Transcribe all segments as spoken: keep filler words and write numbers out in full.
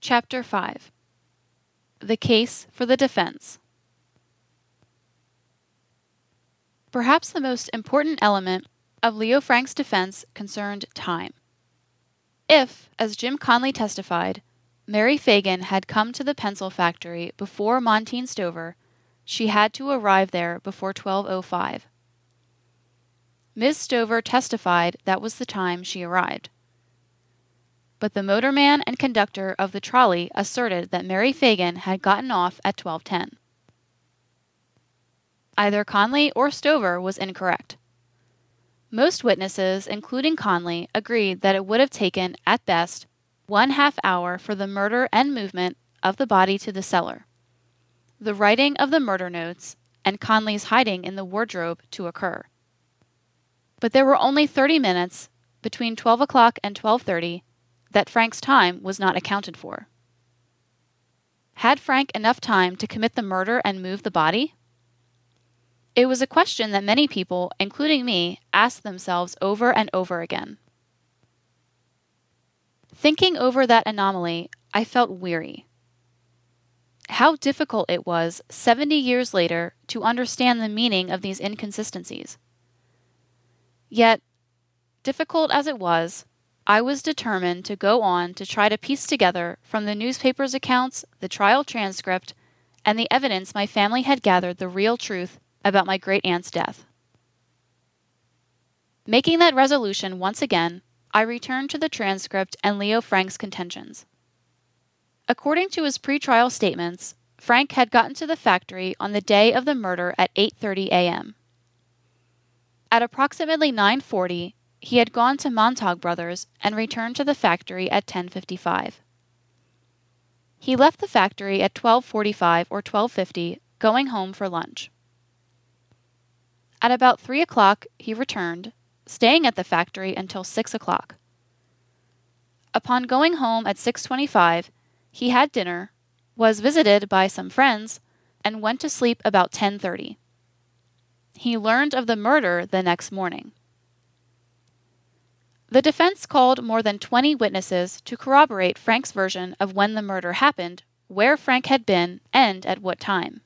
Chapter five. The Case for the Defense. Perhaps the most important element of Leo Frank's defense concerned time. If, as Jim Conley testified, Mary Fagan had come to the pencil factory before Montine Stover, she had to arrive there before twelve oh five. Miz Stover testified that was the time she arrived. But the motorman and conductor of the trolley asserted that Mary Fagan had gotten off at twelve ten. Either Conley or Stover was incorrect. Most witnesses, including Conley, agreed that it would have taken, at best, one half hour for the murder and movement of the body to the cellar, the writing of the murder notes, and Conley's hiding in the wardrobe to occur. But there were only thirty minutes, between twelve o'clock and twelve thirty, that Frank's time was not accounted for. Had Frank enough time to commit the murder and move the body? It was a question that many people, including me, asked themselves over and over again. Thinking over that anomaly, I felt weary. How difficult it was, seventy years later, to understand the meaning of these inconsistencies. Yet, difficult as it was, I was determined to go on to try to piece together from the newspaper's accounts, the trial transcript, and the evidence my family had gathered the real truth about my great-aunt's death. Making that resolution once again, I returned to the transcript and Leo Frank's contentions. According to his pre-trial statements, Frank had gotten to the factory on the day of the murder at eight thirty a.m. At approximately nine forty, he had gone to Montague Brothers and returned to the factory at ten fifty-five. He left the factory at twelve forty-five or twelve fifty, going home for lunch. At about three o'clock, he returned, staying at the factory until six o'clock. Upon going home at six twenty-five, he had dinner, was visited by some friends, and went to sleep about ten thirty. He learned of the murder the next morning. The defense called more than twenty witnesses to corroborate Frank's version of when the murder happened, where Frank had been, and at what time.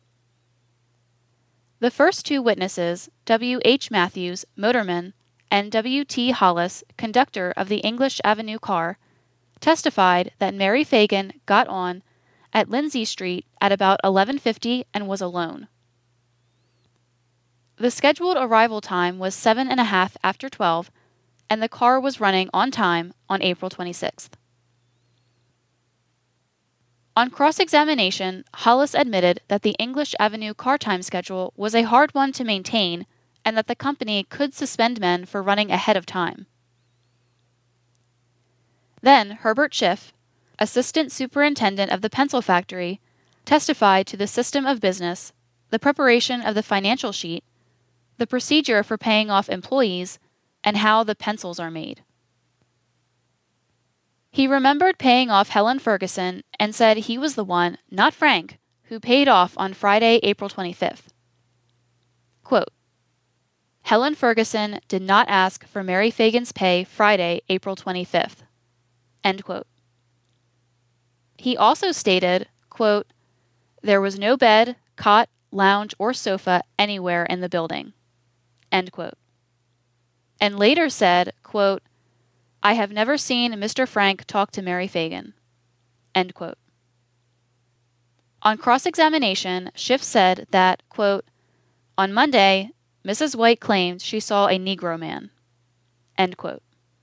The first two witnesses, W H Matthews, motorman, and W T Hollis, conductor of the English Avenue car, testified that Mary Fagan got on at Lindsay Street at about eleven fifty and was alone. The scheduled arrival time was seven and a half after twelve, and the car was running on time on April twenty-sixth. On cross-examination, Hollis admitted that the English Avenue car time schedule was a hard one to maintain and that the company could suspend men for running ahead of time. Then Herbert Schiff, assistant superintendent of the pencil factory, testified to the system of business, the preparation of the financial sheet, the procedure for paying off employees, and how the pencils are made. He remembered paying off Helen Ferguson and said he was the one, not Frank, who paid off on Friday, April twenty-fifth. Quote, Helen Ferguson did not ask for Mary Fagan's pay Friday, April twenty-fifth. End quote. He also stated, quote, there was no bed, cot, lounge, or sofa anywhere in the building. End quote. And later said, quote, I have never seen Mister Frank talk to Mary Fagan. End quote. On cross-examination, Schiff said that, quote, on Monday, Missus White claimed she saw a Negro man. End quote.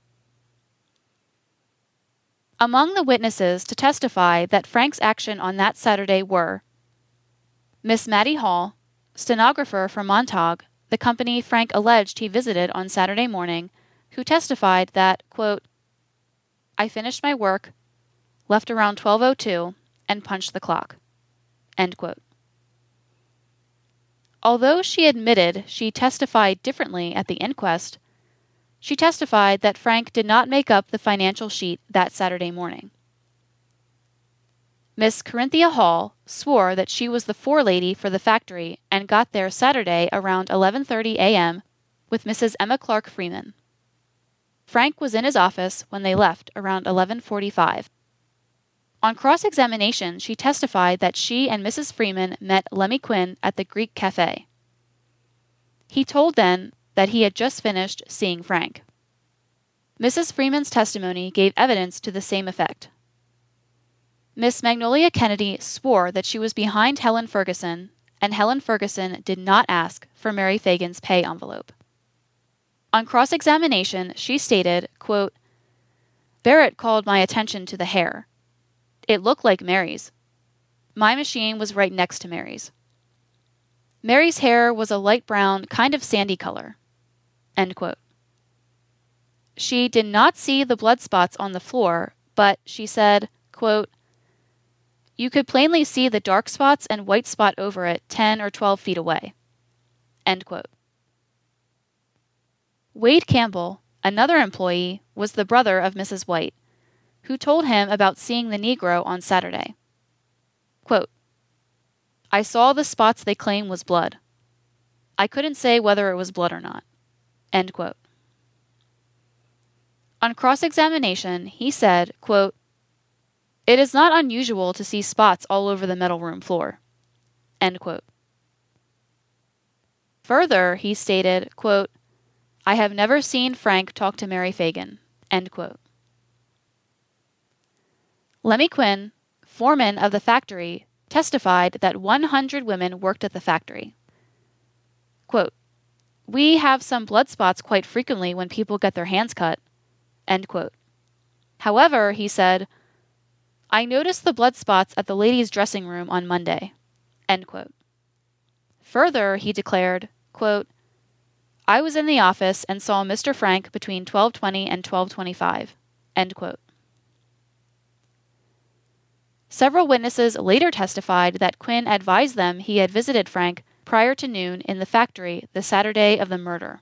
Among the witnesses to testify that Frank's action on that Saturday were Miss Mattie Hall, stenographer for Montague, the company Frank alleged he visited on Saturday morning, who testified that, quote, I finished my work, left around twelve oh two, and punched the clock. End quote. Although she admitted she testified differently at the inquest, she testified that Frank did not make up the financial sheet that Saturday morning. Miss Corinthia Hall swore that she was the forelady for the factory and got there Saturday around eleven thirty a.m. with Missus Emma Clark Freeman. Frank was in his office when they left around eleven forty-five. On cross-examination, she testified that she and Missus Freeman met Lemmy Quinn at the Greek Cafe. He told then that he had just finished seeing Frank. Missus Freeman's testimony gave evidence to the same effect. Miss Magnolia Kennedy swore that she was behind Helen Ferguson, and Helen Ferguson did not ask for Mary Fagan's pay envelope. On cross-examination, she stated, quote, "Barrett called my attention to the hair. It looked like Mary's. My machine was right next to Mary's. Mary's hair was a light brown, kind of sandy color." End quote. She did not see the blood spots on the floor, but she said, quote, "You could plainly see the dark spots and white spot over it ten or twelve feet away." End quote. Wade Campbell, another employee, was the brother of Missus White, who told him about seeing the Negro on Saturday. Quote, "I saw the spots they claim was blood. I couldn't say whether it was blood or not." End quote. On cross-examination, he said, quote, "It is not unusual to see spots all over the metal room floor." End quote. Further, he stated, quote, "I have never seen Frank talk to Mary Fagan." End quote. Lemmy Quinn, foreman of the factory, testified that one hundred women worked at the factory. Quote, "We have some blood spots quite frequently when people get their hands cut." End quote. However, he said, "I noticed the blood spots at the ladies' dressing room on Monday." End quote. Further, he declared, quote, "I was in the office and saw Mister Frank between twelve twenty and twelve twenty-five." End quote. Several witnesses later testified that Quinn advised them he had visited Frank prior to noon in the factory the Saturday of the murder.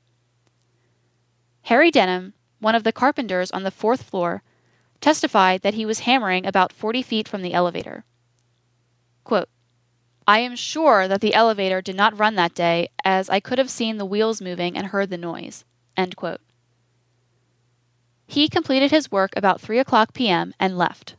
Harry Denham, one of the carpenters on the fourth floor, testified that he was hammering about forty feet from the elevator. Quote, "I am sure that the elevator did not run that day, as I could have seen the wheels moving and heard the noise." End quote. He completed his work about three o'clock p m and left.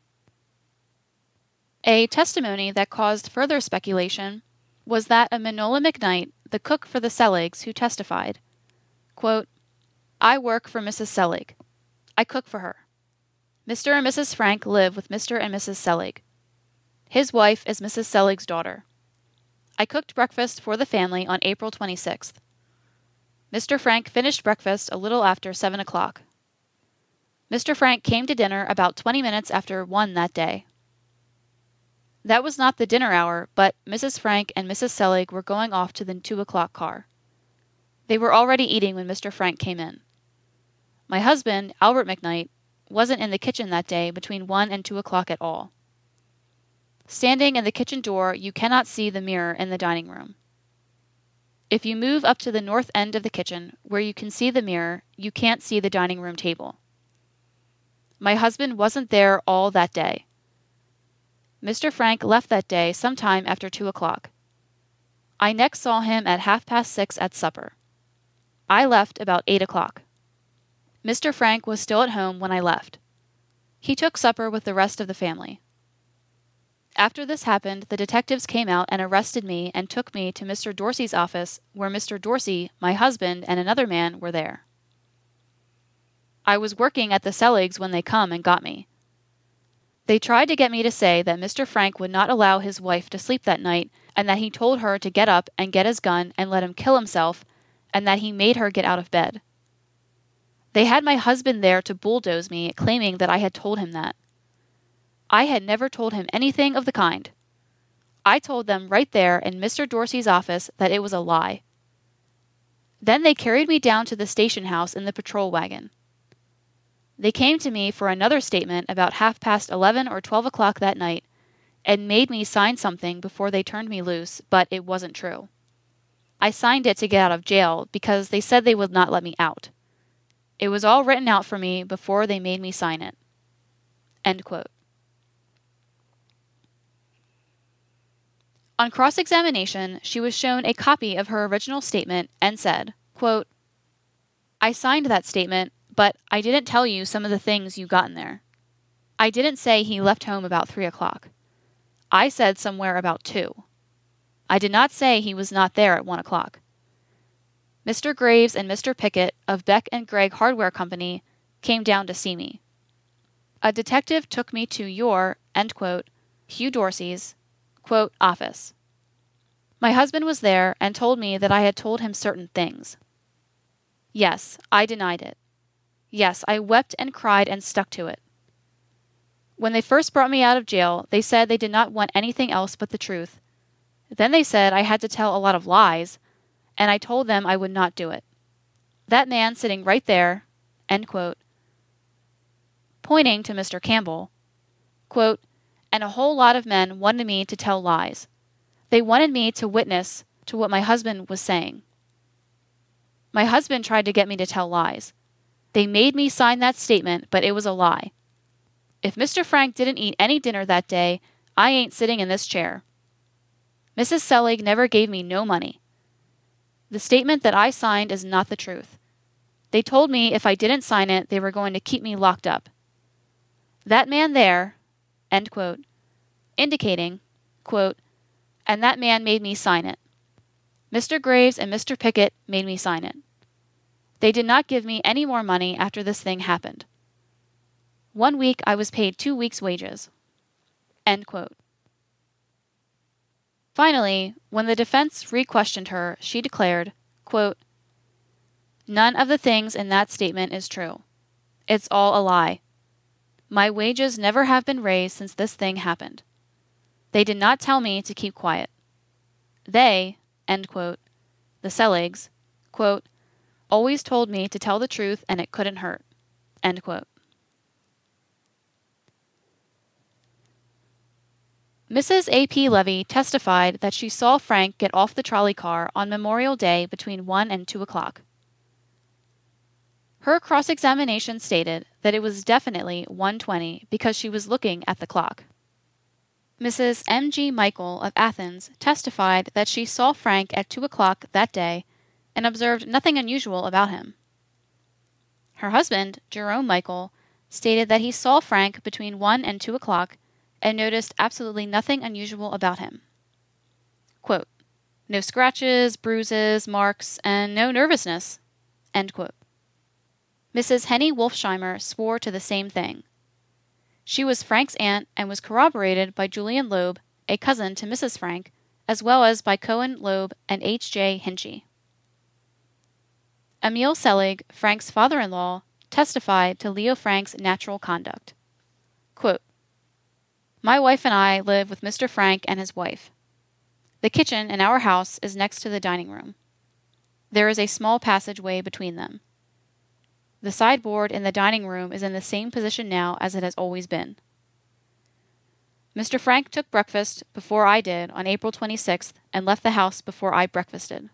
A testimony that caused further speculation was that of Manola McKnight, the cook for the Seligs, who testified, quote, "I work for Missus Selig. I cook for her. Mister and Missus Frank live with Mister and Missus Selig. His wife is Missus Selig's daughter. I cooked breakfast for the family on April twenty-sixth. Mister Frank finished breakfast a little after seven o'clock. Mister Frank came to dinner about twenty minutes after one that day. That was not the dinner hour, but Missus Frank and Missus Selig were going off to the two o'clock car. They were already eating when Mister Frank came in. My husband, Albert McKnight, wasn't in the kitchen that day between one and two o'clock at all. Standing in the kitchen door, you cannot see the mirror in the dining room. If you move up to the north end of the kitchen, where you can see the mirror, you can't see the dining room table. My husband wasn't there all that day. Mister Frank left that day sometime after two o'clock. I next saw him at half past six at supper. I left about eight o'clock. Mister Frank was still at home when I left. He took supper with the rest of the family. After this happened, the detectives came out and arrested me and took me to Mister Dorsey's office, where Mister Dorsey, my husband, and another man were there. I was working at the Seligs when they come and got me. They tried to get me to say that Mister Frank would not allow his wife to sleep that night, and that he told her to get up and get his gun and let him kill himself, and that he made her get out of bed. They had my husband there to bulldoze me, claiming that I had told him that. I had never told him anything of the kind. I told them right there in Mister Dorsey's office that it was a lie. Then they carried me down to the station house in the patrol wagon. They came to me for another statement about half past eleven or twelve o'clock that night, and made me sign something before they turned me loose, but it wasn't true. I signed it to get out of jail because they said they would not let me out. It was all written out for me before they made me sign it." End quote. On cross-examination, she was shown a copy of her original statement and said, quote, "I signed that statement, but I didn't tell you some of the things you got in there. I didn't say he left home about three o'clock. I said somewhere about two. I did not say he was not there at one o'clock. Mister Graves and Mister Pickett of Beck and Gregg Hardware Company came down to see me. A detective took me to your, end quote, Hugh Dorsey's, quote, office. My husband was there and told me that I had told him certain things. Yes, I denied it. Yes, I wept and cried and stuck to it. When they first brought me out of jail, they said they did not want anything else but the truth. Then they said I had to tell a lot of lies, and I told them I would not do it. That man sitting right there, end quote, pointing to Mister Campbell, quote, and a whole lot of men wanted me to tell lies. They wanted me to witness to what my husband was saying. My husband tried to get me to tell lies. They made me sign that statement, but it was a lie. If Mister Frank didn't eat any dinner that day, I ain't sitting in this chair. Missus Selig never gave me no money. The statement that I signed is not the truth. They told me if I didn't sign it, they were going to keep me locked up. That man there, end quote, indicating, quote, and that man made me sign it. Mister Graves and Mister Pickett made me sign it. They did not give me any more money after this thing happened. One week I was paid two weeks' wages. End quote. Finally, when the defense re-questioned her, she declared, quote, none of the things in that statement is true. It's all a lie. My wages never have been raised since this thing happened. They did not tell me to keep quiet. They, end quote, the Seligs, quote, always told me to tell the truth and it couldn't hurt, end quote. Missus A P Levy testified that she saw Frank get off the trolley car on Memorial Day between one and two o'clock. Her cross-examination stated that it was definitely one twenty because she was looking at the clock. Missus M G Michael of Athens testified that she saw Frank at two o'clock that day and observed nothing unusual about him. Her husband, Jerome Michael, stated that he saw Frank between one and two o'clock and noticed absolutely nothing unusual about him. Quote, no scratches, bruises, marks, and no nervousness, end quote. Missus Henny Wolfsheimer swore to the same thing. She was Frank's aunt and was corroborated by Julian Loeb, a cousin to Missus Frank, as well as by Cohen Loeb and H J Hinchy. Emil Selig, Frank's father-in-law, testified to Leo Frank's natural conduct. Quote, my wife and I live with Mister Frank and his wife. The kitchen in our house is next to the dining room. There is a small passageway between them. The sideboard in the dining room is in the same position now as it has always been. Mister Frank took breakfast before I did on April twenty-sixth and left the house before I breakfasted.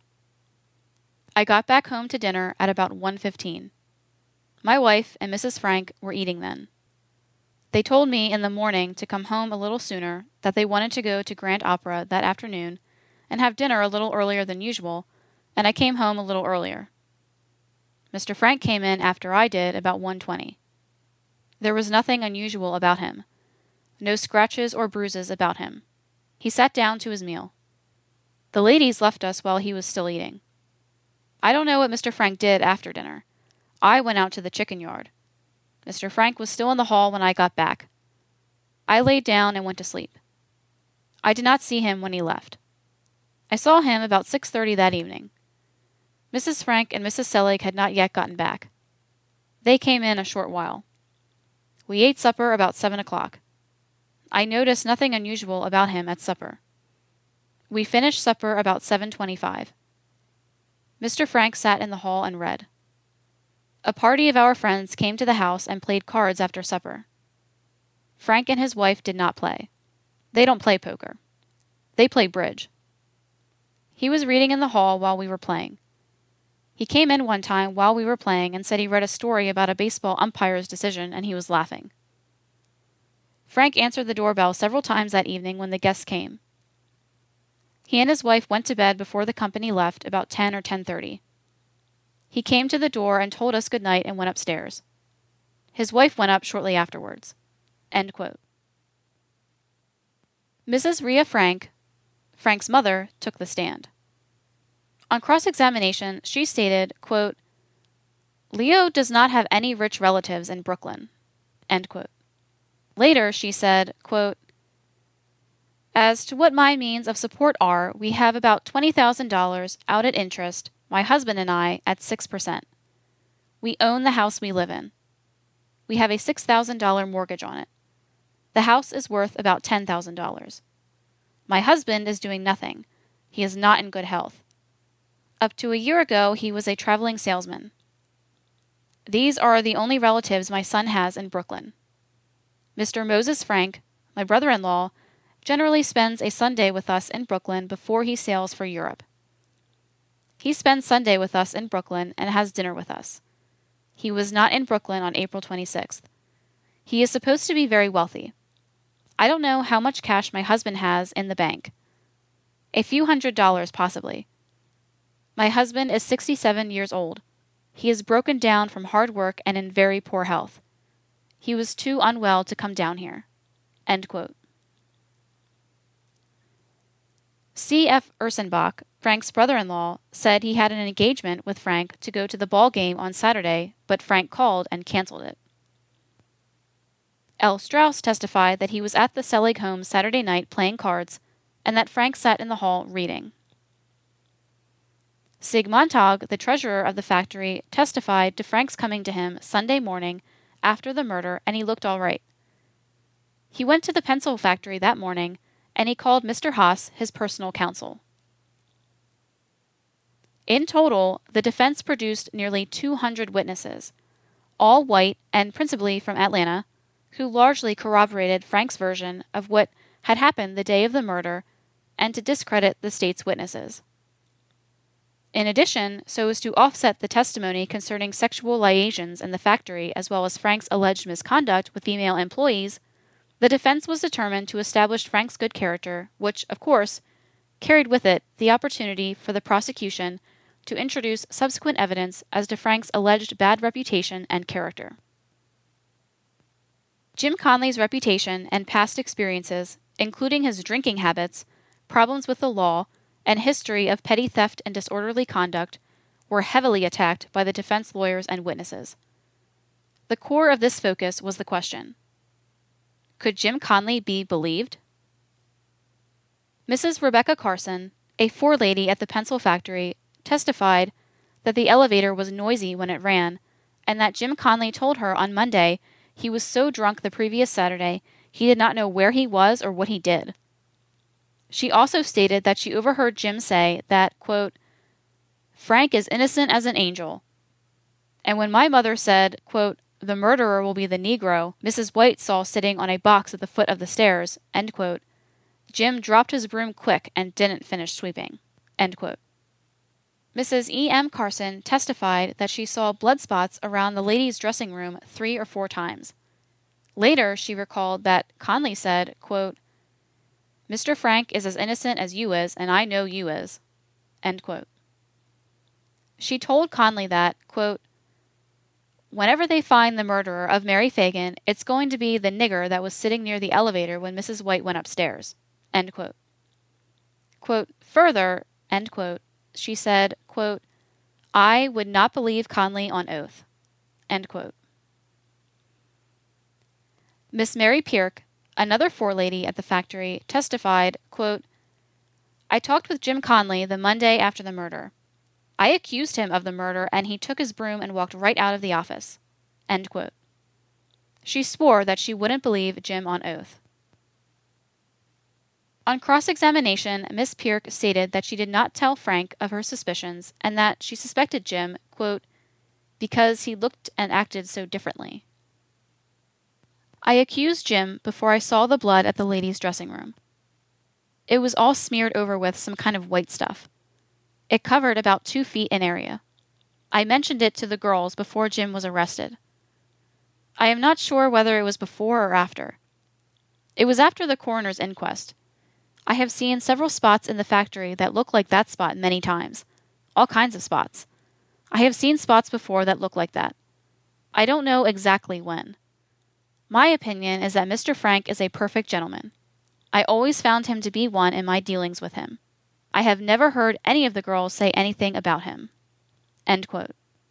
I got back home to dinner at about one fifteen. My wife and Missus Frank were eating then. They told me in the morning to come home a little sooner, that they wanted to go to Grand Opera that afternoon and have dinner a little earlier than usual, and I came home a little earlier. Mister Frank came in after I did about one twenty. There was nothing unusual about him. No scratches or bruises about him. He sat down to his meal. The ladies left us while he was still eating. I don't know what Mister Frank did after dinner. I went out to the chicken yard. Mister Frank was still in the hall when I got back. I laid down and went to sleep. I did not see him when he left. I saw him about six thirty that evening. Missus Frank and Missus Selig had not yet gotten back. They came in a short while. We ate supper about seven o'clock. I noticed nothing unusual about him at supper. We finished supper about seven twenty-five. Mister Frank sat in the hall and read. A party of our friends came to the house and played cards after supper. Frank and his wife did not play. They don't play poker. They play bridge. He was reading in the hall while we were playing. He came in one time while we were playing and said he read a story about a baseball umpire's decision and he was laughing. Frank answered the doorbell several times that evening when the guests came. He and his wife went to bed before the company left about ten or ten thirty. He came to the door and told us good night and went upstairs. His wife went up shortly afterwards. End quote. Missus Rhea Frank, Frank's mother, took the stand. On cross-examination, she stated, quote, "Leo does not have any rich relatives in Brooklyn." End quote. Later, she said, quote, "As to what my means of support are, we have about twenty thousand dollars out at interest, my husband and I, at six percent. We own the house we live in. We have a six thousand dollars mortgage on it. The house is worth about ten thousand dollars. My husband is doing nothing. He is not in good health. Up to a year ago, he was a traveling salesman. These are the only relatives my son has in Brooklyn. Mister Moses Frank, my brother-in-law, generally spends a Sunday with us in Brooklyn before he sails for Europe. He spends Sunday with us in Brooklyn and has dinner with us. He was not in Brooklyn on April twenty-sixth. He is supposed to be very wealthy. I don't know how much cash my husband has in the bank. A few hundred dollars, possibly. My husband is sixty-seven years old. He is broken down from hard work and in very poor health. He was too unwell to come down here." End quote. C F Ursenbach, Frank's brother-in-law, said he had an engagement with Frank to go to the ball game on Saturday, but Frank called and canceled it. L. Strauss testified that he was at the Selig home Saturday night playing cards, and that Frank sat in the hall reading. Sig Montag, the treasurer of the factory, testified to Frank's coming to him Sunday morning after the murder, and he looked all right. He went to the pencil factory that morning, and he called Mister Haas his personal counsel. In total, the defense produced nearly two hundred witnesses, all white and principally from Atlanta, who largely corroborated Frank's version of what had happened the day of the murder and to discredit the state's witnesses. In addition, so as to offset the testimony concerning sexual liaisons in the factory as well as Frank's alleged misconduct with female employees, the defense was determined to establish Frank's good character, which, of course, carried with it the opportunity for the prosecution to introduce subsequent evidence as to Frank's alleged bad reputation and character. Jim Conley's reputation and past experiences, including his drinking habits, problems with the law, and history of petty theft and disorderly conduct, were heavily attacked by the defense lawyers and witnesses. The core of this focus was the question: could Jim Conley be believed? Missus Rebecca Carson, a forelady at the pencil factory, testified that the elevator was noisy when it ran, and that Jim Conley told her on Monday he was so drunk the previous Saturday he did not know where he was or what he did. She also stated that she overheard Jim say that, quote, "Frank is innocent as an angel. And when my mother said, quote, the murderer will be the Negro Missus White saw sitting on a box at the foot of the stairs, end quote, Jim dropped his broom quick and didn't finish sweeping." End quote. Missus E M Carson testified that she saw blood spots around the ladies' dressing room three or four times. Later, she recalled that Conley said, quote, "Mister Frank is as innocent as you is, and I know you is." End quote. She told Conley that, quote, "Whenever they find the murderer of Mary Fagan, it's going to be the nigger that was sitting near the elevator when Missus White went upstairs." End quote. Quote, further, end quote, she said, quote, "I would not believe Conley on oath." End quote. Miss Mary Pierk, another forelady at the factory, testified, quote, "I talked with Jim Conley the Monday after the murder. I accused him of the murder and he took his broom and walked right out of the office." End quote. She swore that she wouldn't believe Jim on oath. On cross-examination, Miss Pierk stated that she did not tell Frank of her suspicions and that she suspected Jim, quote, "because he looked and acted so differently. I accused Jim before I saw the blood at the ladies' dressing room. It was all smeared over with some kind of white stuff. It covered about two feet in area. I mentioned it to the girls before Jim was arrested. I am not sure whether it was before or after. It was after the coroner's inquest. I have seen several spots in the factory that look like that spot many times. All kinds of spots. I have seen spots before that look like that. I don't know exactly when. My opinion is that Mister Frank is a perfect gentleman. I always found him to be one in my dealings with him. I have never heard any of the girls say anything about him." End quote.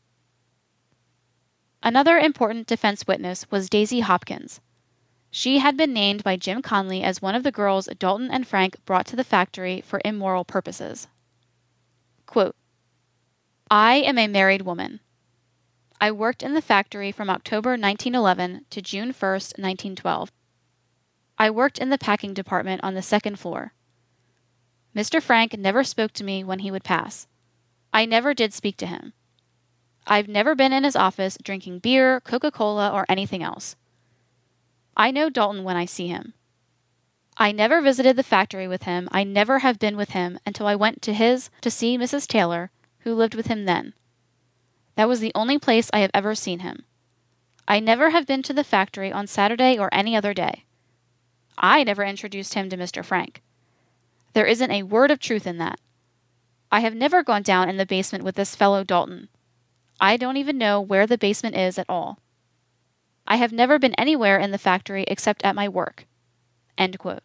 Another important defense witness was Daisy Hopkins. She had been named by Jim Conley as one of the girls Dalton and Frank brought to the factory for immoral purposes. Quote, "I am a married woman. I worked in the factory from October nineteen eleven to June first, nineteen twelve. I worked in the packing department on the second floor. Mister Frank never spoke to me when he would pass. I never did speak to him. I've never been in his office drinking beer, Coca-Cola, or anything else. I know Dalton when I see him. I never visited the factory with him. I never have been with him until I went to his to see Missus Taylor, who lived with him then. That was the only place I have ever seen him. I never have been to the factory on Saturday or any other day. I never introduced him to Mister Frank. There isn't a word of truth in that. I have never gone down in the basement with this fellow Dalton. I don't even know where the basement is at all. I have never been anywhere in the factory except at my work." End quote.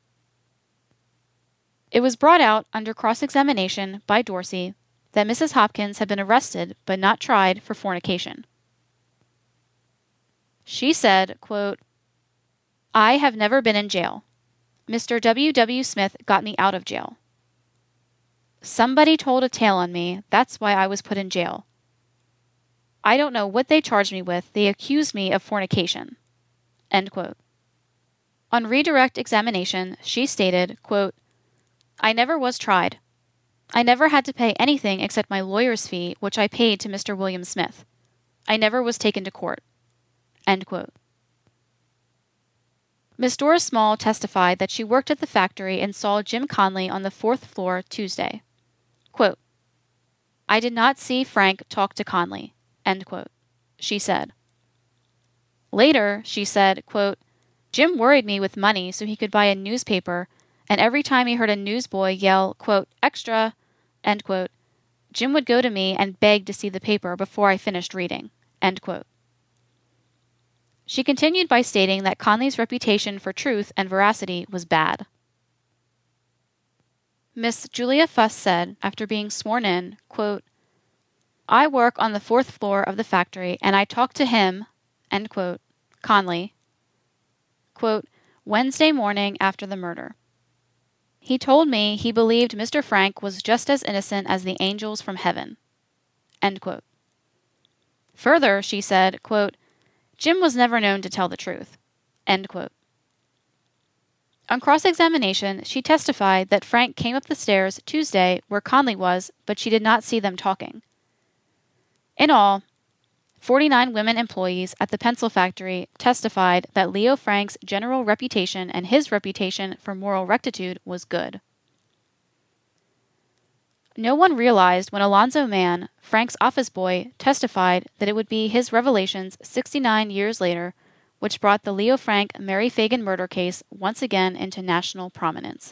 It was brought out under cross-examination by Dorsey that Missus Hopkins had been arrested but not tried for fornication. She said, quote, "I have never been in jail. Mister W. W. Smith got me out of jail. Somebody told a tale on me, that's why I was put in jail. I don't know what they charged me with, they accused me of fornication." End quote. On redirect examination, she stated, quote, "I never was tried. I never had to pay anything except my lawyer's fee, which I paid to Mister William Smith. I never was taken to court." End quote. Miss Doris Small testified that she worked at the factory and saw Jim Conley on the fourth floor Tuesday. Quote, "I did not see Frank talk to Conley." End quote. She said. Later, she said, quote, "Jim worried me with money so he could buy a newspaper, and every time he heard a newsboy yell, quote, 'Extra,' end quote, Jim would go to me and beg to see the paper before I finished reading." End quote. She continued by stating that Conley's reputation for truth and veracity was bad. Miss Julia Fuss said, after being sworn in, quote, "I work on the fourth floor of the factory, and I talked to him," end quote, Conley, quote, "Wednesday morning after the murder. He told me he believed Mister Frank was just as innocent as the angels from heaven." End quote. Further, she said, quote, "Jim was never known to tell the truth." End quote. On cross-examination, she testified that Frank came up the stairs Tuesday where Conley was, but she did not see them talking. In all, forty-nine women employees at the pencil factory testified that Leo Frank's general reputation and his reputation for moral rectitude was good. No one realized when Alonzo Mann, Frank's office boy, testified that it would be his revelations sixty-nine years later which brought the Leo Frank Mary Fagan murder case once again into national prominence.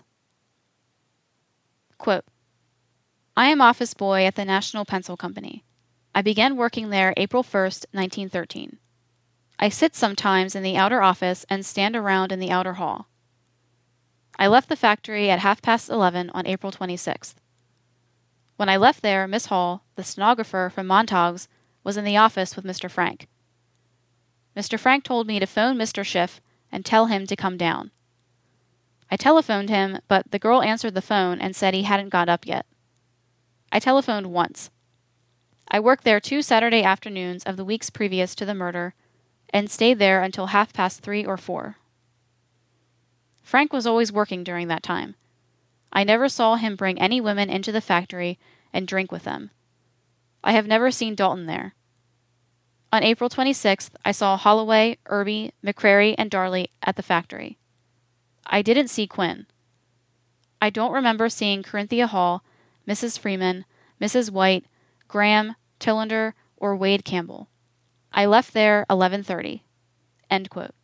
Quote, "I am office boy at the National Pencil Company. I began working there April first, nineteen thirteen. I sit sometimes in the outer office and stand around in the outer hall. I left the factory at half past eleven on April twenty-sixth. When I left there, Miss Hall, the stenographer from Montague's, was in the office with Mister Frank. Mister Frank told me to phone Mister Schiff and tell him to come down. I telephoned him, but the girl answered the phone and said he hadn't got up yet. I telephoned once. I worked there two Saturday afternoons of the weeks previous to the murder and stayed there until half past three or four. Frank was always working during that time. I never saw him bring any women into the factory and drink with them. I have never seen Dalton there. On April twenty-sixth, I saw Holloway, Irby, McCrary, and Darley at the factory. I didn't see Quinn. I don't remember seeing Corinthia Hall, Missus Freeman, Missus White, Graham, Tillander, or Wade Campbell. I left there eleven thirty. End quote.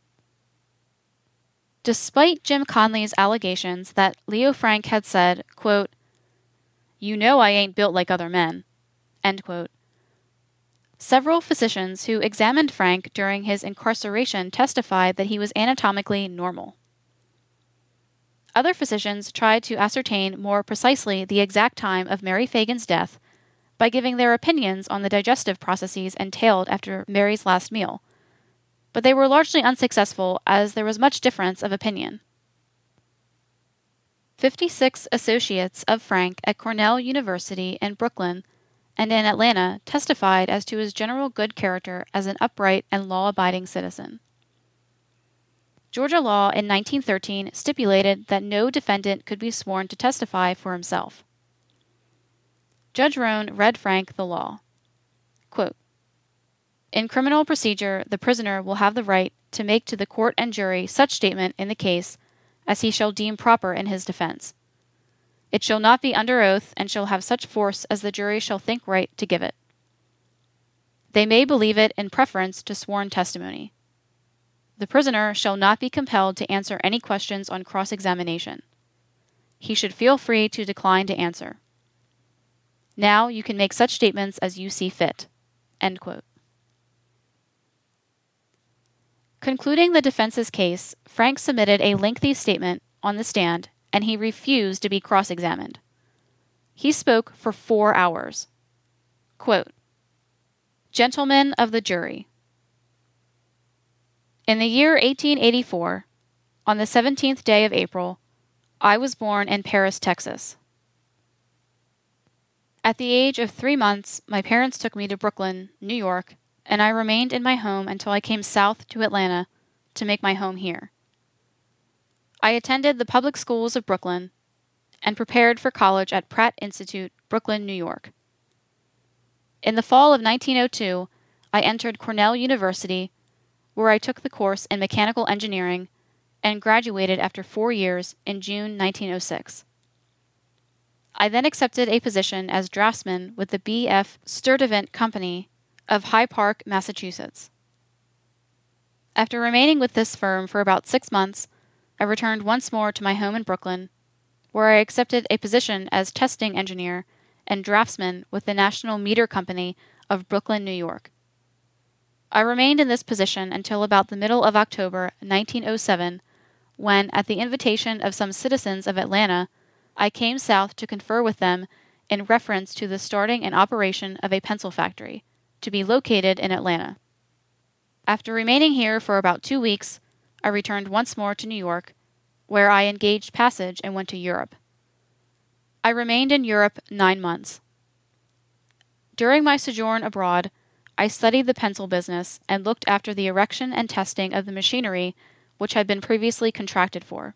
Despite Jim Conley's allegations that Leo Frank had said, quote, "You know I ain't built like other men," end quote, Several physicians who examined Frank during his incarceration testified that he was anatomically normal. Other physicians tried to ascertain more precisely the exact time of Mary Fagan's death by giving their opinions on the digestive processes entailed after Mary's last meal, but they were largely unsuccessful as there was much difference of opinion. Fifty-six associates of Frank at Cornell University in Brooklyn and in Atlanta testified as to his general good character as an upright and law-abiding citizen. Georgia law in nineteen thirteen stipulated that no defendant could be sworn to testify for himself. Judge Rohn read Frank the law. Quote, "In criminal procedure, the prisoner will have the right to make to the court and jury such statement in the case as he shall deem proper in his defense. It shall not be under oath and shall have such force as the jury shall think right to give it. They may believe it in preference to sworn testimony. The prisoner shall not be compelled to answer any questions on cross-examination. He should feel free to decline to answer. Now you can make such statements as you see fit." End quote. Concluding the defense's case, Frank submitted a lengthy statement on the stand, and he refused to be cross-examined. He spoke for four hours. Quote, "Gentlemen of the jury, in the year eighteen eighty-four, on the seventeenth day of April, I was born in Paris, Texas. At the age of three months, my parents took me to Brooklyn, New York, and I remained in my home until I came south to Atlanta to make my home here. I attended the public schools of Brooklyn and prepared for college at Pratt Institute, Brooklyn, New York. In the fall of nineteen oh two, I entered Cornell University, where I took the course in mechanical engineering and graduated after four years in June nineteen oh six. I then accepted a position as draftsman with the B F Sturtevant Company of High Park, Massachusetts. After remaining with this firm for about six months, I returned once more to my home in Brooklyn, where I accepted a position as testing engineer and draftsman with the National Meter Company of Brooklyn, New York. I remained in this position until about the middle of October nineteen oh seven, when, at the invitation of some citizens of Atlanta, I came south to confer with them in reference to the starting and operation of a pencil factory, to be located in Atlanta. After remaining here for about two weeks, I returned once more to New York, where I engaged passage and went to Europe. I remained in Europe nine months. During my sojourn abroad, I studied the pencil business and looked after the erection and testing of the machinery which had been previously contracted for.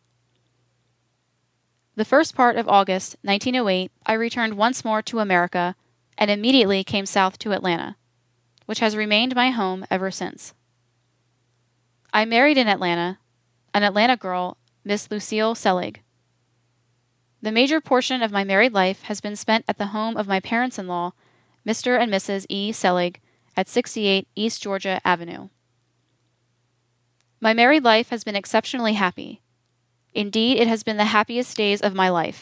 The first part of August nineteen oh eight, I returned once more to America and immediately came south to Atlanta, which has remained my home ever since. I married in Atlanta, an Atlanta girl, Miss Lucille Selig. The major portion of my married life has been spent at the home of my parents-in-law, Mister and Missus E. Selig, at sixty-eight East Georgia Avenue. My married life has been exceptionally happy. Indeed, it has been the happiest days of my life.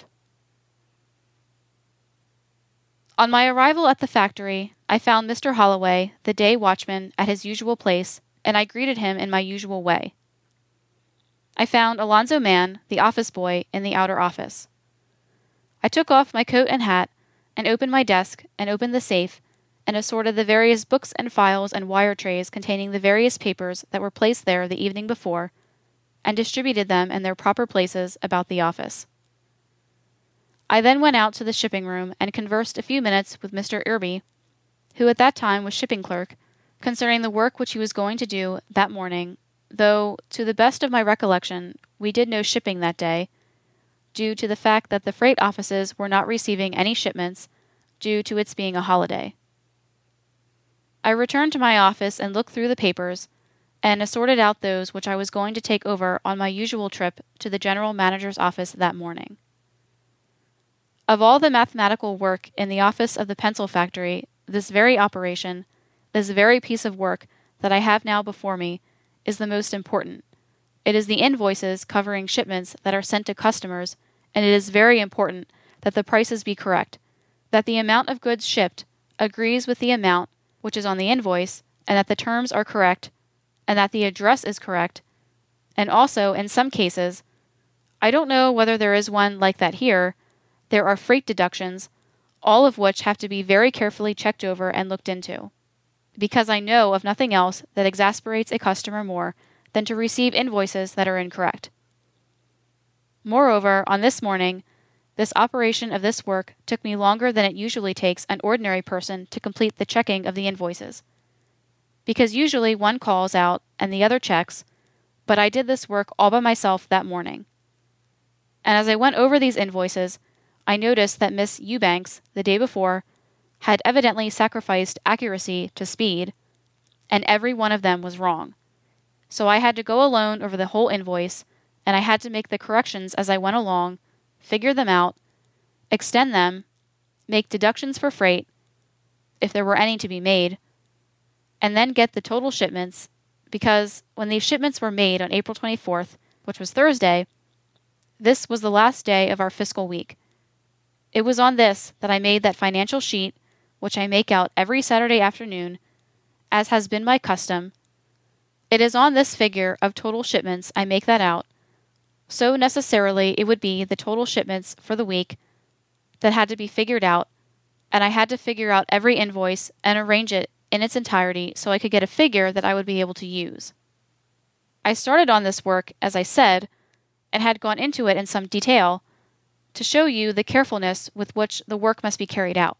On my arrival at the factory, I found Mister Holloway, the day watchman, at his usual place, and I greeted him in my usual way. I found Alonzo Mann, the office boy, in the outer office. I took off my coat and hat, and opened my desk, and opened the safe, and assorted the various books and files and wire trays containing the various papers that were placed there the evening before, and distributed them in their proper places about the office. I then went out to the shipping room and conversed a few minutes with Mister Irby, who at that time was shipping clerk, concerning the work which he was going to do that morning, though, to the best of my recollection, we did no shipping that day, due to the fact that the freight offices were not receiving any shipments, due to its being a holiday. I returned to my office and looked through the papers, and assorted out those which I was going to take over on my usual trip to the general manager's office that morning. Of all the mathematical work in the office of the pencil factory, this very operation, this very piece of work that I have now before me, is the most important. It is the invoices covering shipments that are sent to customers, and it is very important that the prices be correct, that the amount of goods shipped agrees with the amount which is on the invoice, and that the terms are correct, and that the address is correct, and also, in some cases, I don't know whether there is one like that here, there are freight deductions, all of which have to be very carefully checked over and looked into, because I know of nothing else that exasperates a customer more than to receive invoices that are incorrect. Moreover, on this morning, this operation of this work took me longer than it usually takes an ordinary person to complete the checking of the invoices, because usually one calls out and the other checks, but I did this work all by myself that morning. And as I went over these invoices, I noticed that Miss Eubanks, the day before, had evidently sacrificed accuracy to speed, and every one of them was wrong. So I had to go alone over the whole invoice, and I had to make the corrections as I went along, figure them out, extend them, make deductions for freight, if there were any to be made, and then get the total shipments, because when these shipments were made on April twenty-fourth, which was Thursday, this was the last day of our fiscal week. It was on this that I made that financial sheet, which I make out every Saturday afternoon, as has been my custom. It is on this figure of total shipments I make that out, so necessarily it would be the total shipments for the week that had to be figured out, and I had to figure out every invoice and arrange it in its entirety so I could get a figure that I would be able to use. I started on this work, as I said, and had gone into it in some detail, to show you the carefulness with which the work must be carried out.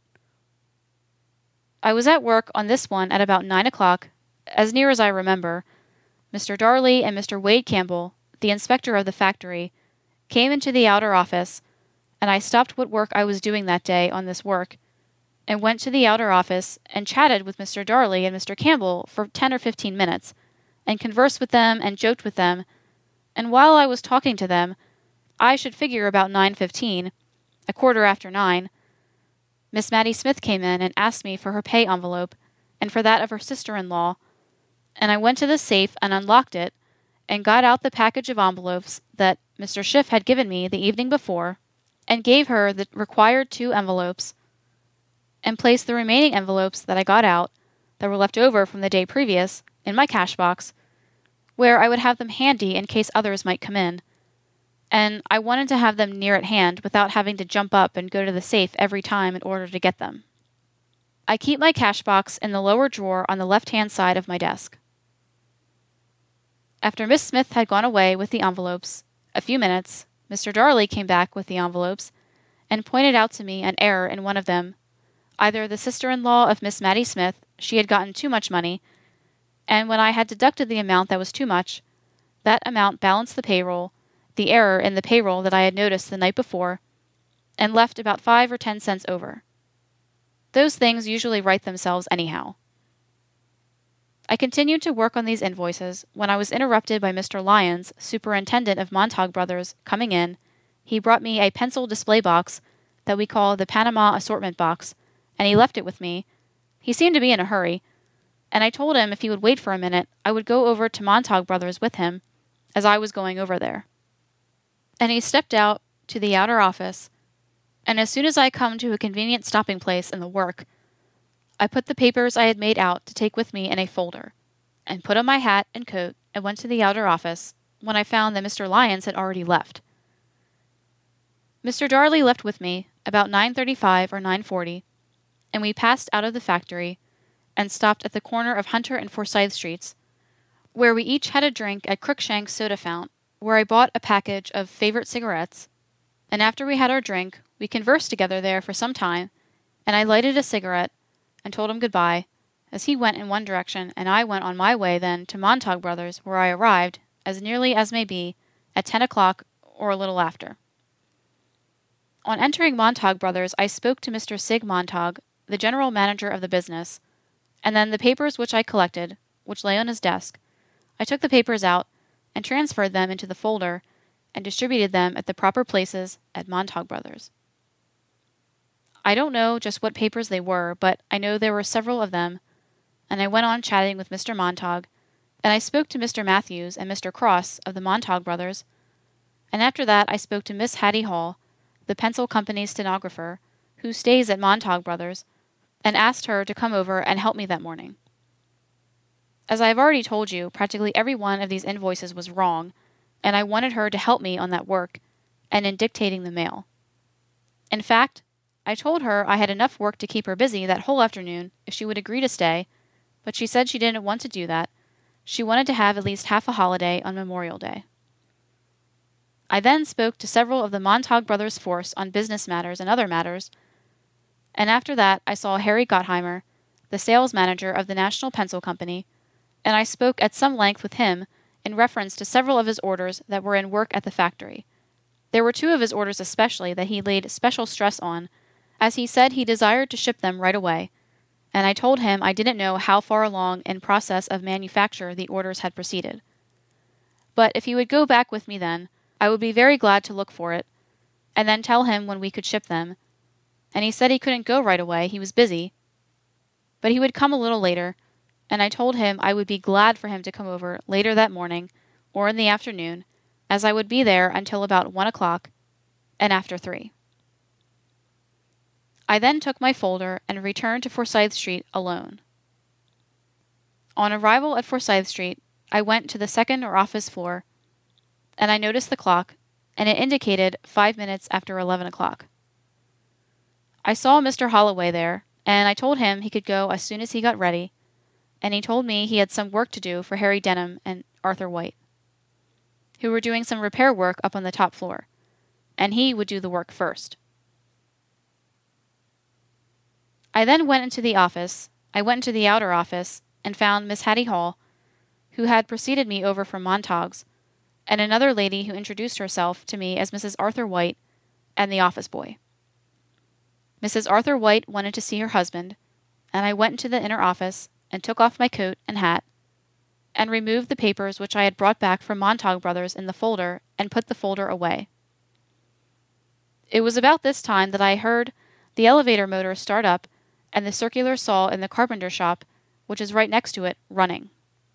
I was at work on this one at about nine o'clock, as near as I remember. Mister Darley and Mister Wade Campbell, the inspector of the factory, came into the outer office, and I stopped what work I was doing that day on this work, and went to the outer office and chatted with Mister Darley and Mister Campbell for ten or fifteen minutes, and conversed with them and joked with them, and while I was talking to them, I should figure about nine fifteen, a quarter after nine, Miss Mattie Smith came in and asked me for her pay envelope, and for that of her sister-in-law, and I went to the safe and unlocked it, and got out the package of envelopes that Mister Schiff had given me the evening before, and gave her the required two envelopes, and placed the remaining envelopes that I got out, that were left over from the day previous, in my cash box, where I would have them handy in case others might come in, and I wanted to have them near at hand without having to jump up and go to the safe every time in order to get them. I keep my cash box in the lower drawer on the left-hand side of my desk. After Miss Smith had gone away with the envelopes, a few minutes, Mister Darley came back with the envelopes, and pointed out to me an error in one of them. Either the sister-in-law of Miss Mattie Smith, she had gotten too much money, and when I had deducted the amount that was too much, that amount balanced the payroll, the error in the payroll that I had noticed the night before, and left about five or ten cents over. Those things usually right themselves anyhow. I continued to work on these invoices when I was interrupted by Mister Lyons, superintendent of Montague Brothers, coming in. He brought me a pencil display box that we call the Panama assortment box, and he left it with me. He seemed to be in a hurry, and I told him if he would wait for a minute, I would go over to Montague Brothers with him, as I was going over there. And he stepped out to the outer office, and as soon as I come to a convenient stopping place in the work, I put the papers I had made out to take with me in a folder, and put on my hat and coat and went to the outer office, when I found that Mister Lyons had already left. Mister Darley left with me about nine thirty-five or nine forty, and we passed out of the factory and stopped at the corner of Hunter and Forsyth Streets, where we each had a drink at Crookshank's soda fount, where I bought a package of favorite cigarettes, and after we had our drink, we conversed together there for some time, and I lighted a cigarette and told him goodbye, as he went in one direction and I went on my way then to Montague Brothers, where I arrived, as nearly as may be, at ten o'clock or a little after. On entering Montague Brothers, I spoke to Mister Sig Montague, the general manager of the business, and then the papers which I collected, which lay on his desk, I took the papers out and transferred them into the folder and distributed them at the proper places at Montague Brothers. I don't know just what papers they were, but I know there were several of them, and I went on chatting with Mister Montague, and I spoke to Mister Matthews and Mister Cross of the Montague Brothers, and after that I spoke to Miss Hattie Hall, the pencil company's stenographer, who stays at Montague Brothers, and asked her to come over and help me that morning. As I have already told you, practically every one of these invoices was wrong, and I wanted her to help me on that work and in dictating the mail. In fact, I told her I had enough work to keep her busy that whole afternoon if she would agree to stay, but she said she didn't want to do that. She wanted to have at least half a holiday on Memorial Day. I then spoke to several of the Montague brothers' force on business matters and other matters, and after that I saw Harry Gottheimer, the sales manager of the National Pencil Company, and I spoke at some length with him in reference to several of his orders that were in work at the factory. There were two of his orders especially that he laid special stress on, as he said he desired to ship them right away, and I told him I didn't know how far along in process of manufacture the orders had proceeded. But if he would go back with me then, I would be very glad to look for it, and then tell him when we could ship them. And he said he couldn't go right away, he was busy, but he would come a little later, and I told him I would be glad for him to come over later that morning or in the afternoon, as I would be there until about one o'clock, and after three. I then took my folder and returned to Forsyth Street alone. On arrival at Forsyth Street, I went to the second or office floor, and I noticed the clock, and it indicated five minutes after eleven o'clock. I saw Mister Holloway there, and I told him he could go as soon as he got ready, and he told me he had some work to do for Harry Denham and Arthur White, who were doing some repair work up on the top floor, and he would do the work first. I then went into the office, I went into the outer office, and found Miss Hattie Hall, who had preceded me over from Montague's, and another lady who introduced herself to me as Missus Arthur White, and the office boy. Missus Arthur White wanted to see her husband, and I went into the inner office and took off my coat and hat, and removed the papers which I had brought back from Montague Brothers in the folder and put the folder away. It was about this time that I heard the elevator motor start up and the circular saw in the carpenter shop, which is right next to it, running.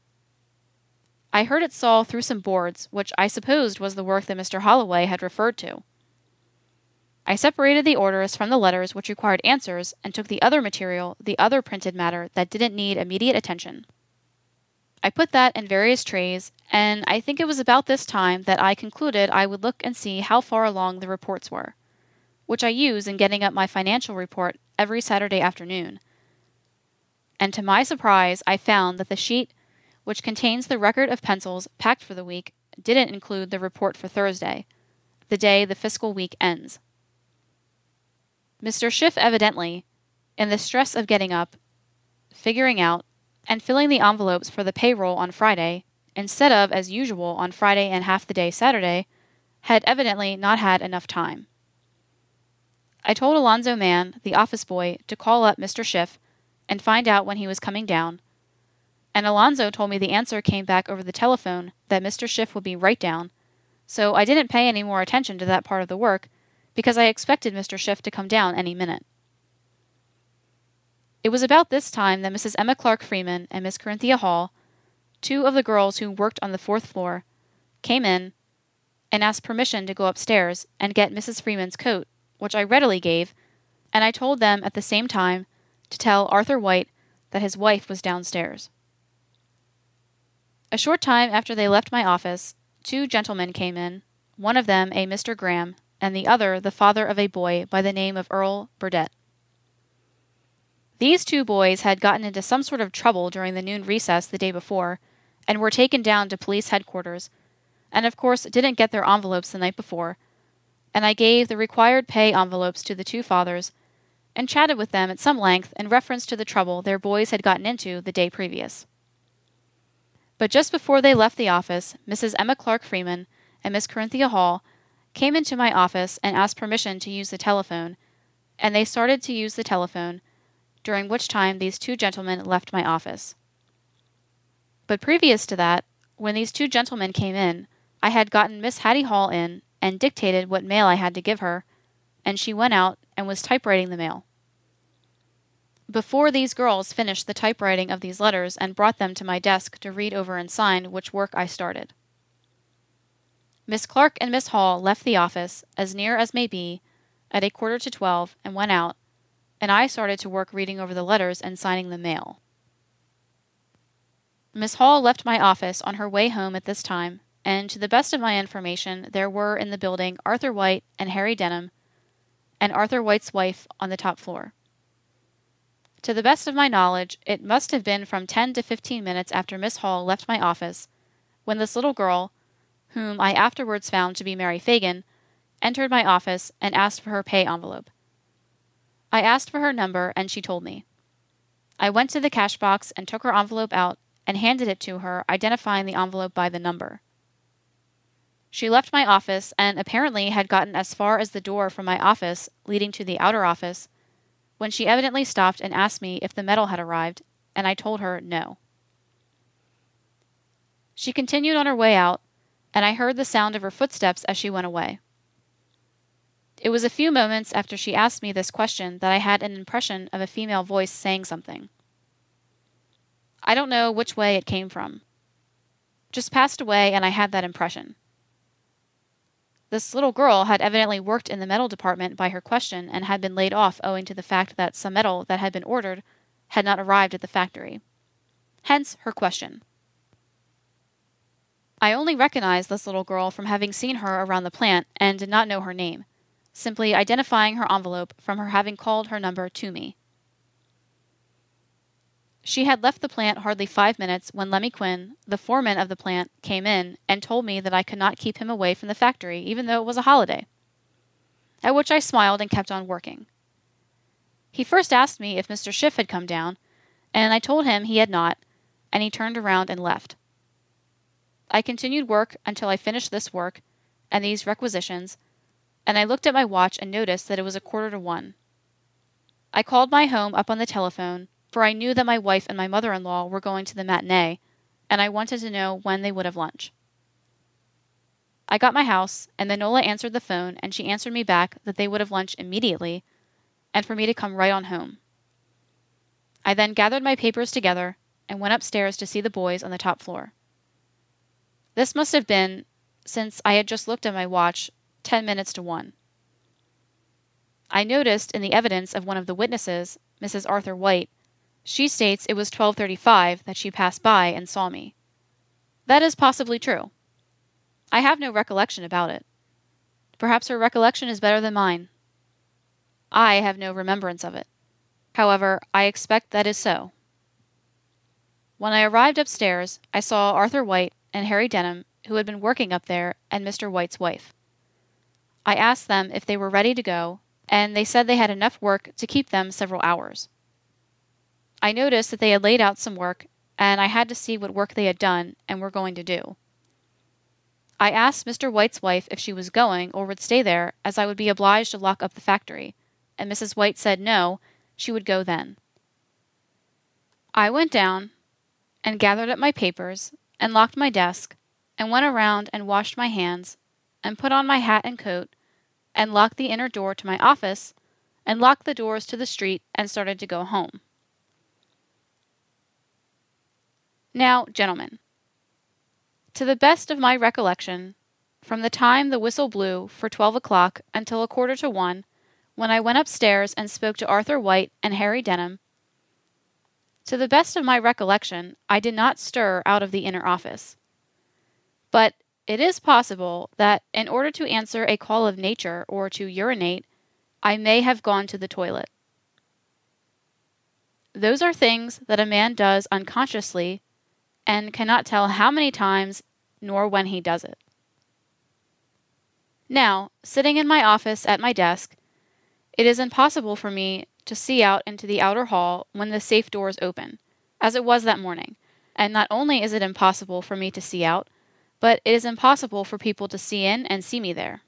I heard it saw through some boards, which I supposed was the work that Mister Holloway had referred to. I separated the orders from the letters which required answers and took the other material, the other printed matter that didn't need immediate attention. I put that in various trays, and I think it was about this time that I concluded I would look and see how far along the reports were, which I use in getting up my financial report every Saturday afternoon. And to my surprise, I found that the sheet which contains the record of pencils packed for the week didn't include the report for Thursday, the day the fiscal week ends. Mister Schiff evidently, in the stress of getting up, figuring out, and filling the envelopes for the payroll on Friday, instead of, as usual, on Friday and half the day Saturday, had evidently not had enough time. I told Alonzo Mann, the office boy, to call up Mister Schiff and find out when he was coming down, and Alonzo told me the answer came back over the telephone that Mister Schiff would be right down, so I didn't pay any more attention to that part of the work, because I expected Mister Schiff to come down any minute. It was about this time that Missus Emma Clark Freeman and Miss Corinthia Hall, two of the girls who worked on the fourth floor, came in and asked permission to go upstairs and get Missus Freeman's coat, which I readily gave, and I told them at the same time to tell Arthur White that his wife was downstairs. A short time after they left my office, two gentlemen came in, one of them a Mister Graham, and the other the father of a boy by the name of Earl Burdett. These two boys had gotten into some sort of trouble during the noon recess the day before, and were taken down to police headquarters, and of course didn't get their envelopes the night before, and I gave the required pay envelopes to the two fathers, and chatted with them at some length in reference to the trouble their boys had gotten into the day previous. But just before they left the office, Missus Emma Clark Freeman and Miss Corinthia Hall came into my office and asked permission to use the telephone, and they started to use the telephone, during which time these two gentlemen left my office. But previous to that, when these two gentlemen came in, I had gotten Miss Hattie Hall in and dictated what mail I had to give her, and she went out and was typewriting the mail. Before these girls finished the typewriting of these letters and brought them to my desk to read over and sign, which work I started. Miss Clark and Miss Hall left the office, as near as may be, at a quarter to twelve and went out, and I started to work reading over the letters and signing the mail. Miss Hall left my office on her way home at this time, and to the best of my information, there were in the building Arthur White and Harry Denham, and Arthur White's wife on the top floor. To the best of my knowledge, it must have been from ten to fifteen minutes after Miss Hall left my office when this little girl, whom I afterwards found to be Mary Fagan, entered my office and asked for her pay envelope. I asked for her number, and she told me. I went to the cash box and took her envelope out and handed it to her, identifying the envelope by the number. She left my office and apparently had gotten as far as the door from my office leading to the outer office when she evidently stopped and asked me if the metal had arrived, and I told her no. She continued on her way out, and I heard the sound of her footsteps as she went away. It was a few moments after she asked me this question that I had an impression of a female voice saying something. I don't know which way it came from. Just passed away, and I had that impression. This little girl had evidently worked in the metal department by her question and had been laid off owing to the fact that some metal that had been ordered had not arrived at the factory. Hence her question. I only recognized this little girl from having seen her around the plant and did not know her name, simply identifying her envelope from her having called her number to me. She had left the plant hardly five minutes when Lemmy Quinn, the foreman of the plant, came in and told me that I could not keep him away from the factory even though it was a holiday, at which I smiled and kept on working. He first asked me if Mister Schiff had come down, and I told him he had not, and he turned around and left. I continued work until I finished this work and these requisitions, and I looked at my watch and noticed that it was a quarter to one. I called my home up on the telephone, for I knew that my wife and my mother-in-law were going to the matinee, and I wanted to know when they would have lunch. I got my house, and Manola answered the phone, and she answered me back that they would have lunch immediately, and for me to come right on home. I then gathered my papers together and went upstairs to see the boys on the top floor. This must have been, since I had just looked at my watch, ten minutes to one. I noticed in the evidence of one of the witnesses, Missus Arthur White, she states it was twelve thirty-five that she passed by and saw me. That is possibly true. I have no recollection about it. Perhaps her recollection is better than mine. I have no remembrance of it. However, I expect that is so. When I arrived upstairs, I saw Arthur White and Harry Denham, who had been working up there, and Mister White's wife. I asked them if they were ready to go, and they said they had enough work to keep them several hours. I noticed that they had laid out some work, and I had to see what work they had done and were going to do. I asked Mister White's wife if she was going or would stay there, as I would be obliged to lock up the factory, and Missus White said no, she would go then. I went down and gathered up my papers and locked my desk and went around and washed my hands and put on my hat and coat and locked the inner door to my office and locked the doors to the street and started to go home. Now, gentlemen, to the best of my recollection, from the time the whistle blew for twelve o'clock until a quarter to one, when I went upstairs and spoke to Arthur White and Harry Denham, to the best of my recollection, I did not stir out of the inner office. But it is possible that, in order to answer a call of nature or to urinate, I may have gone to the toilet. Those are things that a man does unconsciously and cannot tell how many times nor when he does it. Now, sitting in my office at my desk, it is impossible for me to see out into the outer hall when the safe doors open, as it was that morning, and not only is it impossible for me to see out, but it is impossible for people to see in and see me there.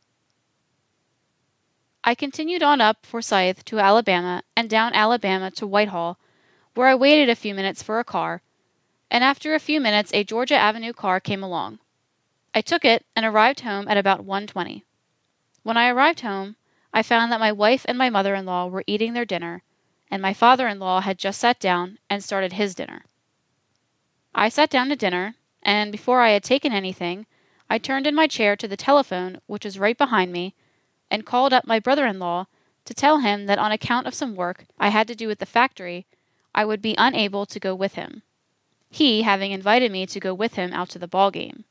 I continued on up Forsyth to Alabama and down Alabama to Whitehall, where I waited a few minutes for a car, and after a few minutes a Georgia Avenue car came along. I took it and arrived home at about one twenty. When I arrived home, I found that my wife and my mother-in-law were eating their dinner, and my father-in-law had just sat down and started his dinner. I sat down to dinner, and before I had taken anything, I turned in my chair to the telephone, which was right behind me, and called up my brother-in-law to tell him that on account of some work I had to do at the factory, I would be unable to go with him, he having invited me to go with him out to the ball game.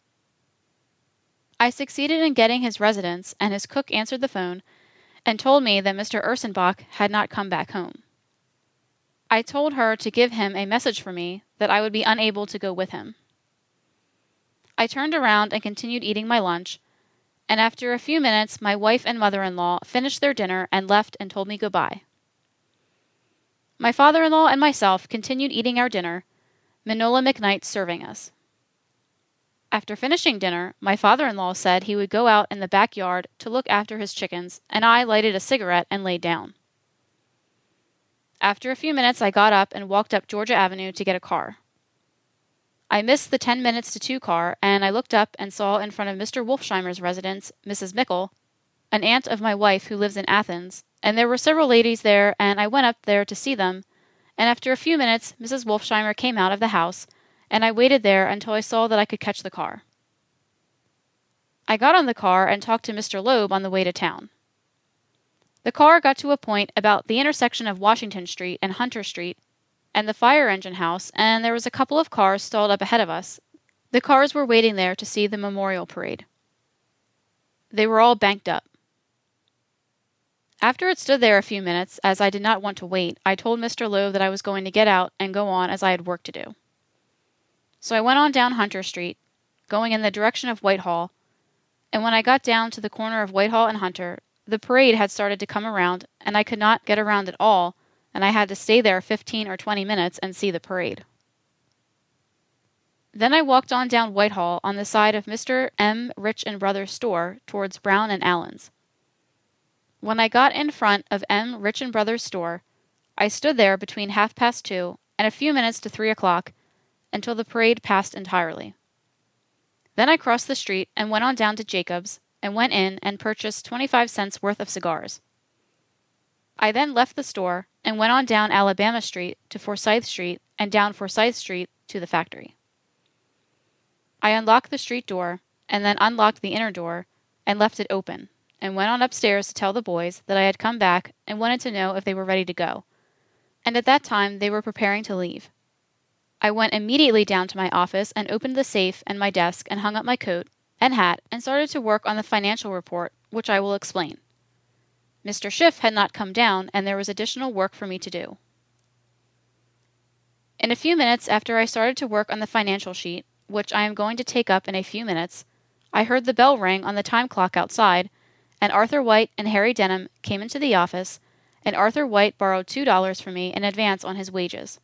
I succeeded in getting his residence, and his cook answered the phone and told me that Mister Ursenbach had not come back home. I told her to give him a message for me that I would be unable to go with him. I turned around and continued eating my lunch, and after a few minutes my wife and mother-in-law finished their dinner and left and told me goodbye. My father-in-law and myself continued eating our dinner, Manola McKnight serving us. After finishing dinner, my father-in-law said he would go out in the backyard to look after his chickens, and I lighted a cigarette and laid down. After a few minutes, I got up and walked up Georgia Avenue to get a car. I missed the ten minutes to two car, and I looked up and saw in front of Mister Wolfsheimer's residence, Missus Mickle, an aunt of my wife who lives in Athens, and there were several ladies there, and I went up there to see them, and after a few minutes, Missus Wolfsheimer came out of the house, and I waited there until I saw that I could catch the car. I got on the car and talked to Mister Loeb on the way to town. The car got to a point about the intersection of Washington Street and Hunter Street and the fire engine house, and there was a couple of cars stalled up ahead of us. The cars were waiting there to see the memorial parade. They were all banked up. After it stood there a few minutes, as I did not want to wait, I told Mister Loeb that I was going to get out and go on as I had work to do. So I went on down Hunter Street, going in the direction of Whitehall, and when I got down to the corner of Whitehall and Hunter, the parade had started to come around, and I could not get around at all, and I had to stay there fifteen or twenty minutes and see the parade. Then I walked on down Whitehall on the side of Mister M. Rich and Brothers store towards Brown and Allen's. When I got in front of M. Rich and Brothers store, I stood there between half past two and a few minutes to three o'clock until the parade passed entirely. Then I crossed the street and went on down to Jacob's and went in and purchased twenty-five cents worth of cigars. I then left the store and went on down Alabama Street to Forsyth Street and down Forsyth Street to the factory. I unlocked the street door and then unlocked the inner door and left it open and went on upstairs to tell the boys that I had come back and wanted to know if they were ready to go. And at that time they were preparing to leave. I went immediately down to my office and opened the safe and my desk and hung up my coat and hat and started to work on the financial report, which I will explain. Mister Schiff had not come down, and there was additional work for me to do. In a few minutes after I started to work on the financial sheet, which I am going to take up in a few minutes, I heard the bell ring on the time clock outside, and Arthur White and Harry Denham came into the office, and Arthur White borrowed two dollars from me in advance on his wages.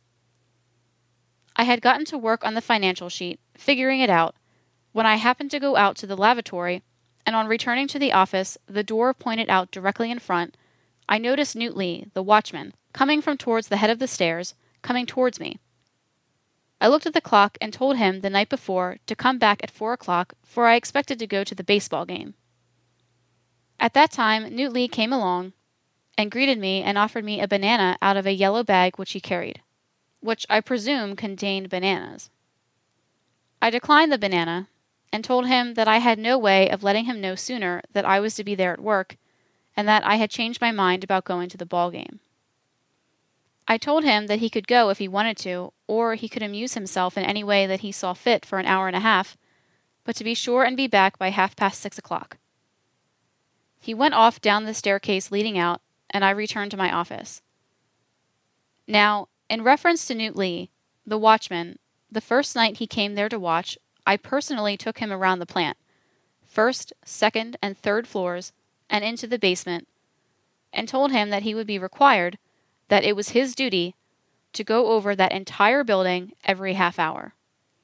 I had gotten to work on the financial sheet, figuring it out, when I happened to go out to the lavatory, and on returning to the office, the door pointed out directly in front, I noticed Newt Lee, the watchman, coming from towards the head of the stairs, coming towards me. I looked at the clock and told him the night before to come back at four o'clock, for I expected to go to the baseball game. At that time, Newt Lee came along and greeted me and offered me a banana out of a yellow bag which he carried, which I presume contained bananas. I declined the banana and told him that I had no way of letting him know sooner that I was to be there at work, and that I had changed my mind about going to the ball game. I told him that he could go if he wanted to, or he could amuse himself in any way that he saw fit for an hour and a half, but to be sure and be back by half past six o'clock. He went off down the staircase leading out, and I returned to my office. Now, in reference to Newt Lee, the watchman, the first night he came there to watch, I personally took him around the plant, first, second, and third floors, and into the basement, and told him that he would be required, that it was his duty, to go over that entire building every half hour.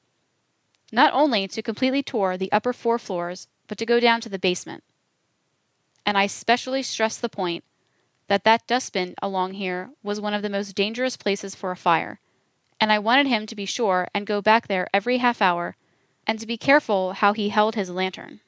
Not only to completely tour the upper four floors, but to go down to the basement. And I specially stressed the point that that dustbin along here was one of the most dangerous places for a fire, and I wanted him to be sure and go back there every half hour, and to be careful how he held his lantern.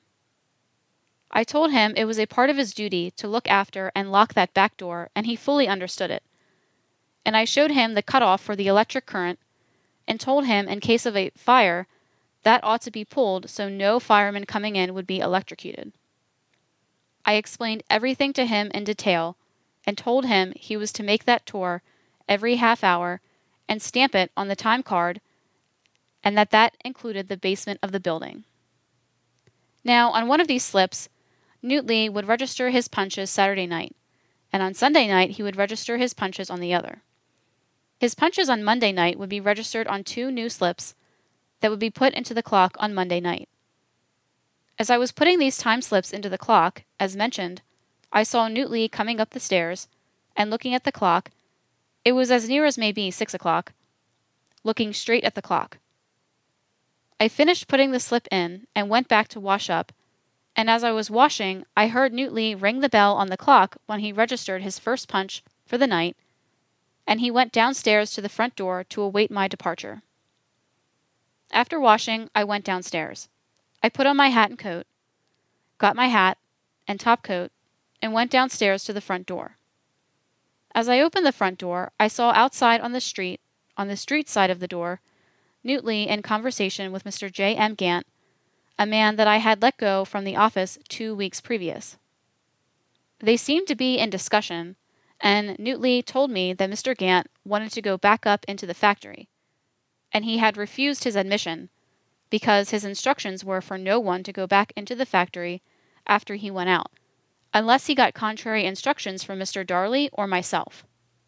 I told him it was a part of his duty to look after and lock that back door, and he fully understood it. And I showed him the cutoff for the electric current, and told him in case of a fire, that ought to be pulled so no fireman coming in would be electrocuted. I explained everything to him in detail, and told him he was to make that tour every half hour and stamp it on the time card, and that that included the basement of the building. Now, on one of these slips, Newtley would register his punches Saturday night, and on Sunday night he would register his punches on the other. His punches on Monday night would be registered on two new slips that would be put into the clock on Monday night. As I was putting these time slips into the clock, as mentioned, I saw Newtley coming up the stairs and looking at the clock. It was as near as may be six o'clock, looking straight at the clock. I finished putting the slip in and went back to wash up, and as I was washing, I heard Newtley ring the bell on the clock when he registered his first punch for the night, and he went downstairs to the front door to await my departure. After washing, I went downstairs. I put on my hat and coat, got my hat and top coat, and went downstairs to the front door. As I opened the front door, I saw outside on the street, on the street side of the door, Newtley in conversation with Mister J. M. Gant, a man that I had let go from the office two weeks previous. They seemed to be in discussion, and Newtley told me that Mister Gant wanted to go back up into the factory, and he had refused his admission because his instructions were for no one to go back into the factory after he went out, unless he got contrary instructions from Mister Darley or myself.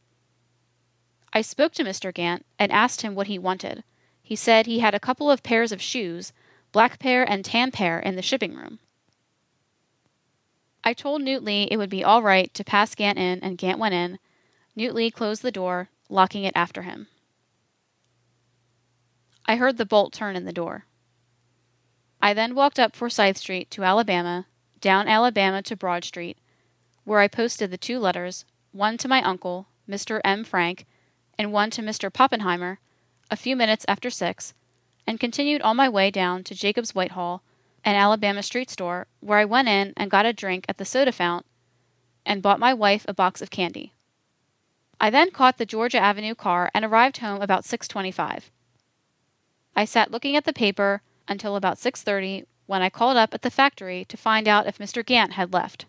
I spoke to Mister Gant and asked him what he wanted. He said he had a couple of pairs of shoes, black pair and tan pair, in the shipping room. I told Newtley it would be all right to pass Gant in, and Gant went in. Newtley closed the door, locking it after him. I heard the bolt turn in the door. I then walked up Forsyth Street to Alabama, down Alabama to Broad Street, where I posted the two letters, one to my uncle, Mister M. Frank, and one to Mister Poppenheimer, a few minutes after six, and continued on my way down to Jacob's Whitehall, an Alabama street store, where I went in and got a drink at the soda fountain and bought my wife a box of candy. I then caught the Georgia Avenue car and arrived home about six twenty-five. I sat looking at the paper until about six thirty, when I called up at the factory to find out if Mister Gant had left.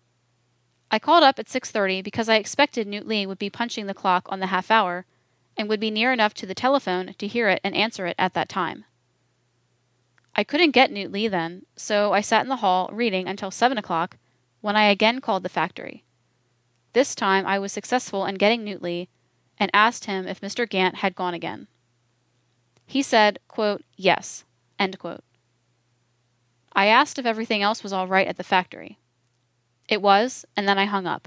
I called up at six thirty because I expected Newtley would be punching the clock on the half hour and would be near enough to the telephone to hear it and answer it at that time. I couldn't get Newtley then, so I sat in the hall reading until seven o'clock, when I again called the factory. This time I was successful in getting Newtley and asked him if Mister Gant had gone again. He said, quote, yes, end quote. I asked if everything else was all right at the factory. It was, and then I hung up.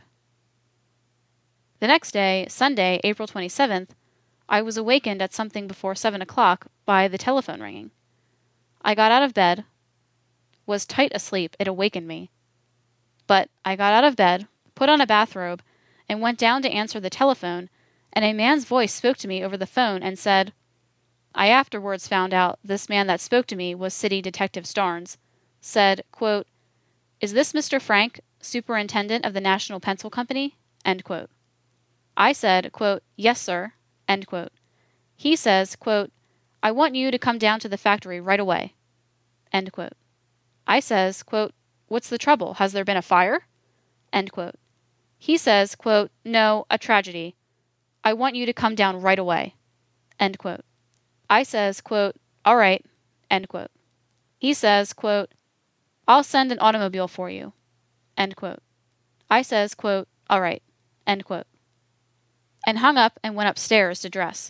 The next day, Sunday, April twenty-seventh, I was awakened at something before seven o'clock by the telephone ringing. I got out of bed, was tight asleep, it awakened me. But I got out of bed, put on a bathrobe, and went down to answer the telephone, and a man's voice spoke to me over the phone and said, I afterwards found out this man that spoke to me was City Detective Starnes, said, quote, is this Mister Frank, Superintendent of the National Pencil Company? End quote. I said, quote, yes, sir, end quote. He says, quote, I want you to come down to the factory right away, end quote. I says, quote, what's the trouble? Has there been a fire? End quote. He says, quote, no, a tragedy. I want you to come down right away, end quote. I says, quote, all right, end quote. He says, quote, I'll send an automobile for you, end quote. I says, quote, all right, end quote. And hung up and went upstairs to dress.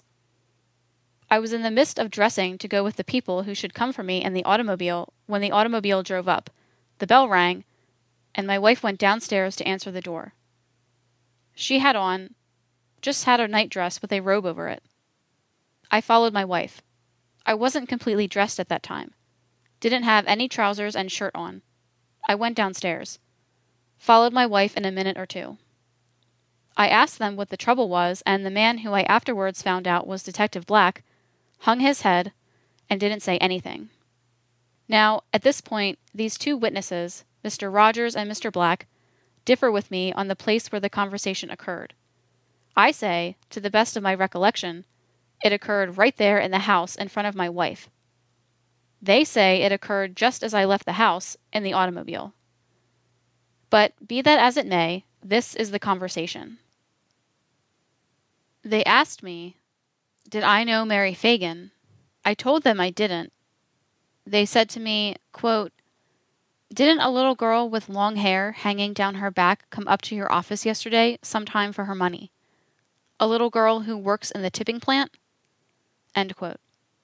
I was in the midst of dressing to go with the people who should come for me in the automobile when the automobile drove up, the bell rang, and my wife went downstairs to answer the door. She had on, just had a nightdress with a robe over it. I followed my wife. I wasn't completely dressed at that time. Didn't have any trousers and shirt on. I went downstairs. Followed my wife in a minute or two. I asked them what the trouble was, and the man who I afterwards found out was Detective Black hung his head and didn't say anything. Now, at this point, these two witnesses, Mister Rogers and Mister Black, differ with me on the place where the conversation occurred. I say, to the best of my recollection, it occurred right there in the house in front of my wife. They say it occurred just as I left the house in the automobile. But be that as it may, This is the conversation. They asked me, did I know Mary Fagan? I told them I didn't. They said to me, quote, didn't a little girl with long hair hanging down her back come up to your office yesterday sometime for her money? A little girl who works in the tipping plant? End quote.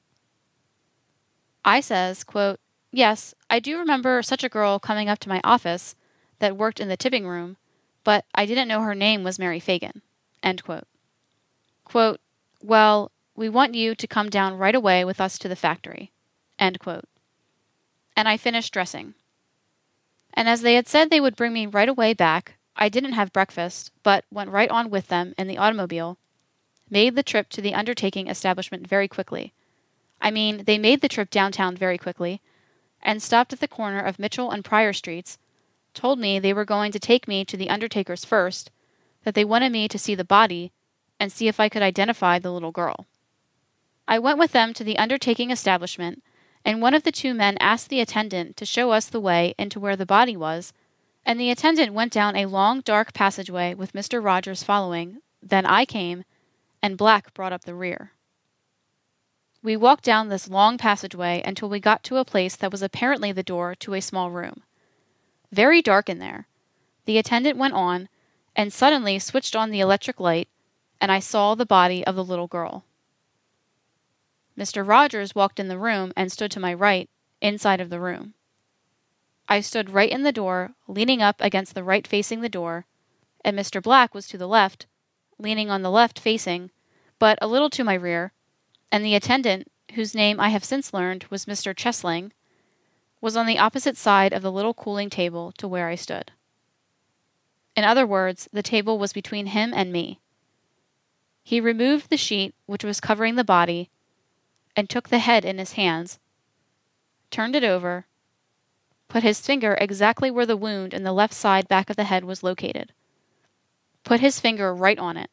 I says, quote, yes, I do remember such a girl coming up to my office that worked in the tipping room, but I didn't know her name was Mary Fagan. End quote. Quote, well, we want you to come down right away with us to the factory. End quote. And I finished dressing. And as they had said they would bring me right away back, I didn't have breakfast, but went right on with them in the automobile, made the trip to the undertaking establishment very quickly. I mean, they made the trip downtown very quickly, and stopped at the corner of Mitchell and Pryor Streets, told me they were going to take me to the undertaker's first, that they wanted me to see the body, and see if I could identify the little girl. I went with them to the undertaking establishment, and one of the two men asked the attendant to show us the way into where the body was, and the attendant went down a long, dark passageway with Mister Rogers following. Then I came, and Black brought up the rear. We walked down this long passageway until we got to a place that was apparently the door to a small room. Very dark in there. The attendant went on, and suddenly switched on the electric light, and I saw the body of the little girl. Mister Rogers walked in the room and stood to my right, inside of the room. I stood right in the door, leaning up against the right facing the door, and Mister Black was to the left, leaning on the left facing, but a little to my rear, and the attendant, whose name I have since learned was Mister Chesling, was on the opposite side of the little cooling table to where I stood. In other words, the table was between him and me. He removed the sheet which was covering the body, and took the head in his hands, turned it over, put his finger exactly where the wound in the left side back of the head was located, put his finger right on it.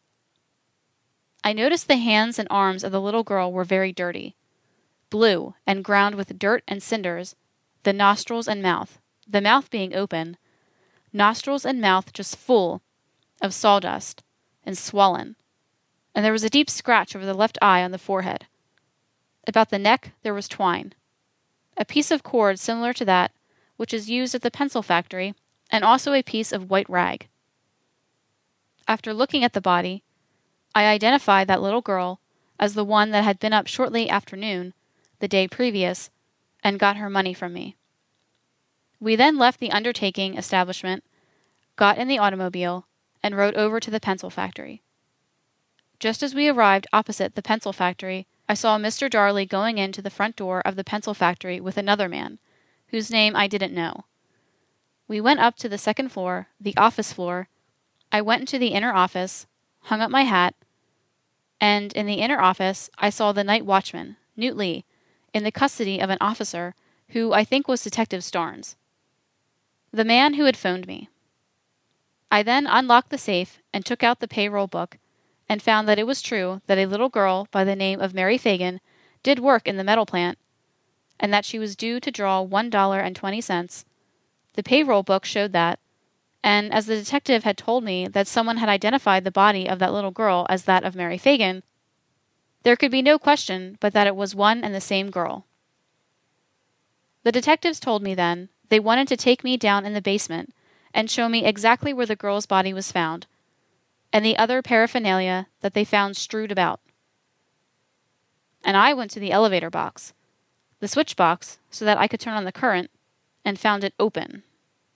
I noticed the hands and arms of the little girl were very dirty, blue and ground with dirt and cinders, the nostrils and mouth, the mouth being open, nostrils and mouth just full of sawdust and swollen, and there was a deep scratch over the left eye on the forehead. About the neck there was twine, a piece of cord similar to that which is used at the pencil factory, and also a piece of white rag. After looking at the body, I identified that little girl as the one that had been up shortly after noon, the day previous, and got her money from me. We then left the undertaking establishment, got in the automobile, and rode over to the pencil factory. Just as we arrived opposite the pencil factory, I saw Mister Darley going into the front door of the pencil factory with another man, whose name I didn't know. We went up to the second floor, the office floor. I went into the inner office, hung up my hat, and in the inner office I saw the night watchman, Newt Lee, in the custody of an officer who I think was Detective Starnes, the man who had phoned me. I then unlocked the safe and took out the payroll book, and found that it was true that a little girl by the name of Mary Fagan did work in the metal plant, and that she was due to draw one dollar and twenty cents. The payroll book showed that, and as the detective had told me that someone had identified the body of that little girl as that of Mary Fagan, there could be no question but that it was one and the same girl. The detectives told me then they wanted to take me down in the basement and show me exactly where the girl's body was found, and the other paraphernalia that they found strewed about. And I went to the elevator box, the switch box, so that I could turn on the current, and found it open.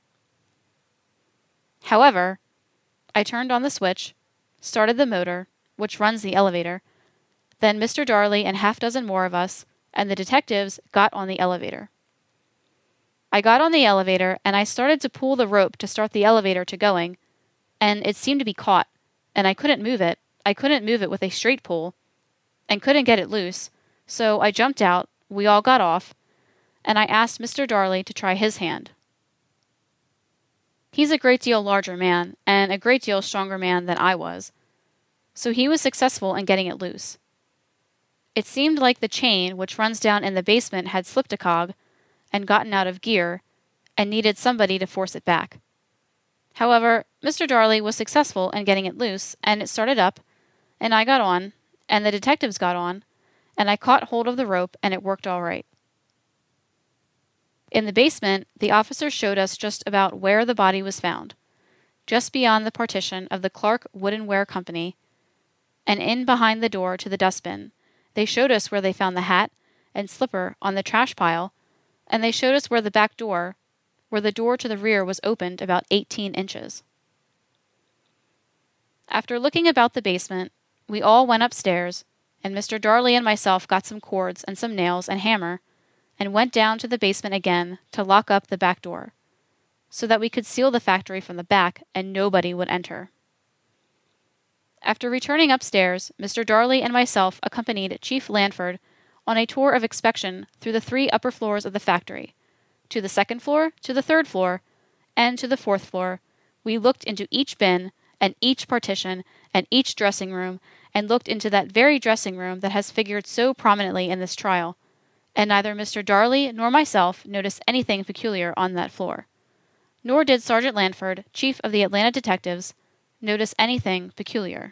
However, I turned on the switch, started the motor, which runs the elevator, then Mister Darley and half dozen more of us and the detectives got on the elevator. I got on the elevator and I started to pull the rope to start the elevator to going, and it seemed to be caught, and I couldn't move it. I couldn't move it with a straight pull, and couldn't get it loose, so I jumped out, we all got off, and I asked Mister Darley to try his hand. He's a great deal larger man, and a great deal stronger man than I was, so he was successful in getting it loose. It seemed like the chain which runs down in the basement had slipped a cog, and gotten out of gear, and needed somebody to force it back. However, Mister Darley was successful in getting it loose, and it started up, and I got on, and the detectives got on, and I caught hold of the rope, and it worked all right. In the basement, the officers showed us just about where the body was found, just beyond the partition of the Clark Woodenware Company, and in behind the door to the dustbin. They showed us where they found the hat and slipper on the trash pile, and they showed us where the back door, where the door to the rear was opened about eighteen inches. After looking about the basement, we all went upstairs, and Mister Darley and myself got some cords and some nails and hammer, and went down to the basement again to lock up the back door, so that we could seal the factory from the back and nobody would enter. After returning upstairs, Mister Darley and myself accompanied Chief Lanford on a tour of inspection through the three upper floors of the factory. To the second floor, to the third floor, and to the fourth floor. We looked into each bin, and each partition, and each dressing room, and looked into that very dressing room that has figured so prominently in this trial, and neither Mister Darley nor myself noticed anything peculiar on that floor. Nor did Sergeant Lanford, Chief of the Atlanta Detectives, notice anything peculiar.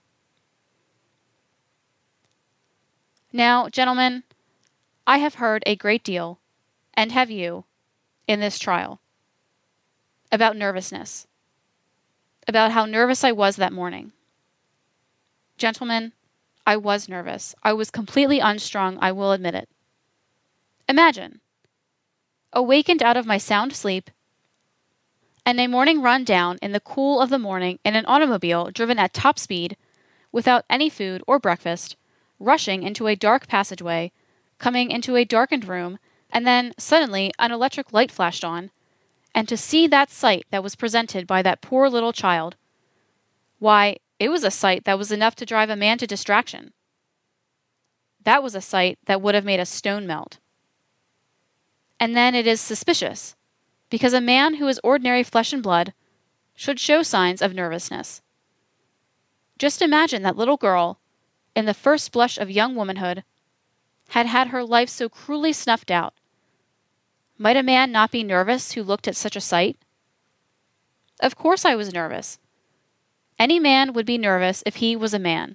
Now, gentlemen, I have heard a great deal, and have you, in this trial, about nervousness, about how nervous I was that morning. Gentlemen, I was nervous. I was completely unstrung, I will admit it. Imagine, awakened out of my sound sleep, and a morning run down in the cool of the morning in an automobile driven at top speed, without any food or breakfast, rushing into a dark passageway, coming into a darkened room, and then suddenly an electric light flashed on, and to see that sight that was presented by that poor little child, why, it was a sight that was enough to drive a man to distraction. That was a sight that would have made a stone melt. And then it is suspicious, because a man who is ordinary flesh and blood should show signs of nervousness. Just imagine that little girl, in the first blush of young womanhood, had had her life so cruelly snuffed out. Might a man not be nervous who looked at such a sight? Of course I was nervous. Any man would be nervous if he was a man.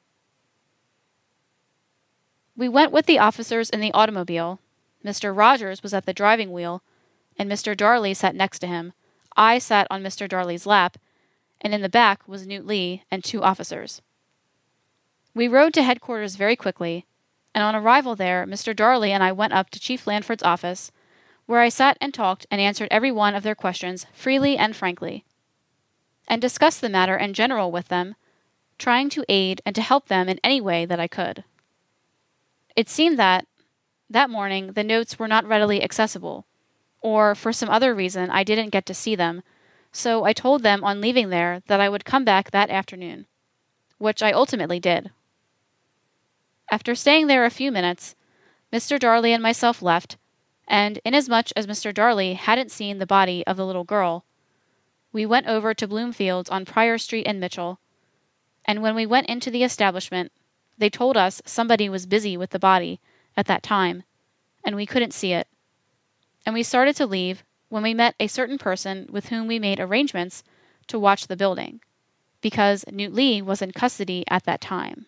We went with the officers in the automobile. Mister Rogers was at the driving wheel, and Mister Darley sat next to him. I sat on Mister Darley's lap, and in the back was Newt Lee and two officers. We rode to headquarters very quickly, and on arrival there, Mister Darley and I went up to Chief Lanford's office, where I sat and talked and answered every one of their questions freely and frankly, and discussed the matter in general with them, trying to aid and to help them in any way that I could. It seemed that, that morning, the notes were not readily accessible, or for some other reason I didn't get to see them, so I told them on leaving there that I would come back that afternoon, which I ultimately did. After staying there a few minutes, Mister Darley and myself left, and inasmuch as Mister Darley hadn't seen the body of the little girl, we went over to Bloomfield's on Prior Street in Mitchell, and when we went into the establishment, they told us somebody was busy with the body at that time, and we couldn't see it. And we started to leave when we met a certain person with whom we made arrangements to watch the building, because Newt Lee was in custody at that time.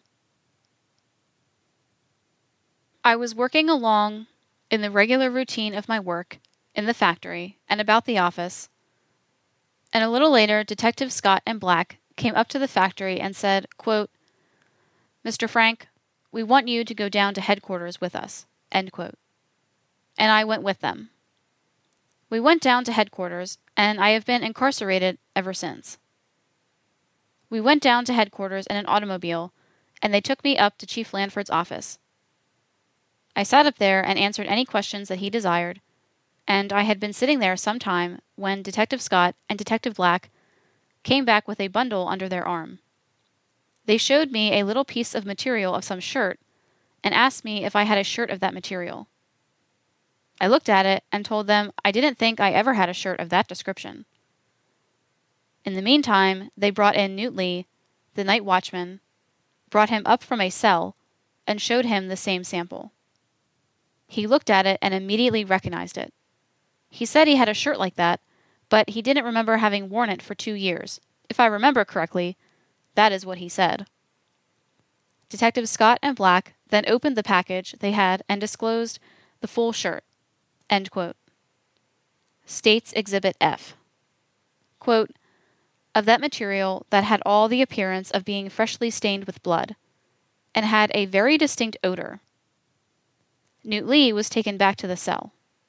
I was working along in the regular routine of my work, in the factory, and about the office, and a little later Detectives Scott and Black came up to the factory and said, quote, "Mister Frank, we want you to go down to headquarters with us," end quote. And I went with them. We went down to headquarters, and I have been incarcerated ever since. We went down to headquarters in an automobile, and they took me up to Chief Lanford's office. I sat up there and answered any questions that he desired, and I had been sitting there some time when Detective Scott and Detective Black came back with a bundle under their arm. They showed me a little piece of material of some shirt and asked me if I had a shirt of that material. I looked at it and told them I didn't think I ever had a shirt of that description. In the meantime, they brought in Newt Lee, the night watchman, brought him up from a cell, and showed him the same sample. He looked at it and immediately recognized it. He said he had a shirt like that, but he didn't remember having worn it for two years. If I remember correctly, that is what he said. Detectives Scott and Black then opened the package they had and disclosed the full shirt. End quote. States Exhibit F. Quote, of that material that had all the appearance of being freshly stained with blood, and had a very distinct odor. Newt Lee was taken back to the cell.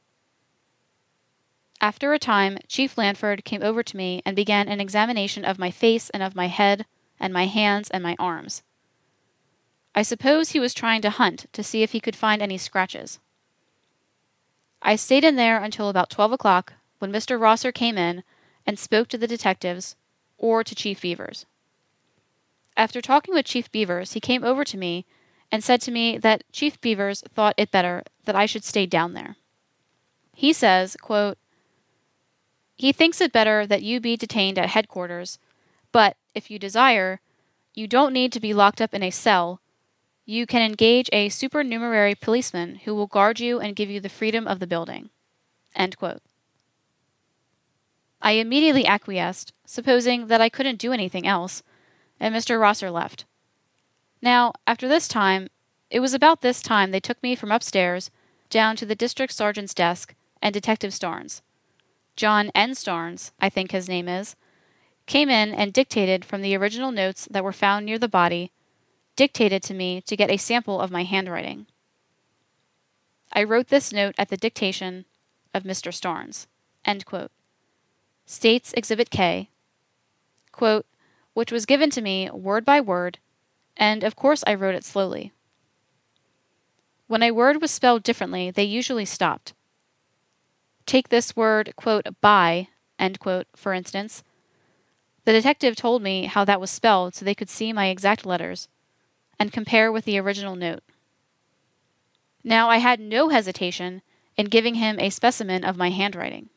After a time, Chief Lanford came over to me and began an examination of my face and of my head and my hands and my arms. I suppose he was trying to hunt to see if he could find any scratches. I stayed in there until about twelve o'clock, when Mister Rosser came in and spoke to the detectives, or to Chief Beavers. After talking with Chief Beavers, he came over to me and said to me that Chief Beavers thought it better that I should stay down there. He says, quote, he thinks it better that you be detained at headquarters, but, if you desire, you don't need to be locked up in a cell. You can engage a supernumerary policeman who will guard you and give you the freedom of the building. End quote. I immediately acquiesced, supposing that I couldn't do anything else, and Mister Rosser left. Now, after this time, it was about this time they took me from upstairs down to the district sergeant's desk, and Detective Starnes, John N. Starnes, I think his name is, came in and dictated from the original notes that were found near the body, dictated to me to get a sample of my handwriting. I wrote this note at the dictation of Mister Starnes. End quote. States Exhibit K, quote, which was given to me word by word, and of course I wrote it slowly. When a word was spelled differently, they usually stopped. Take this word, quote, by, end quote, for instance. The detective told me how that was spelled so they could see my exact letters and compare with the original note. Now I had no hesitation in giving him a specimen of my handwriting.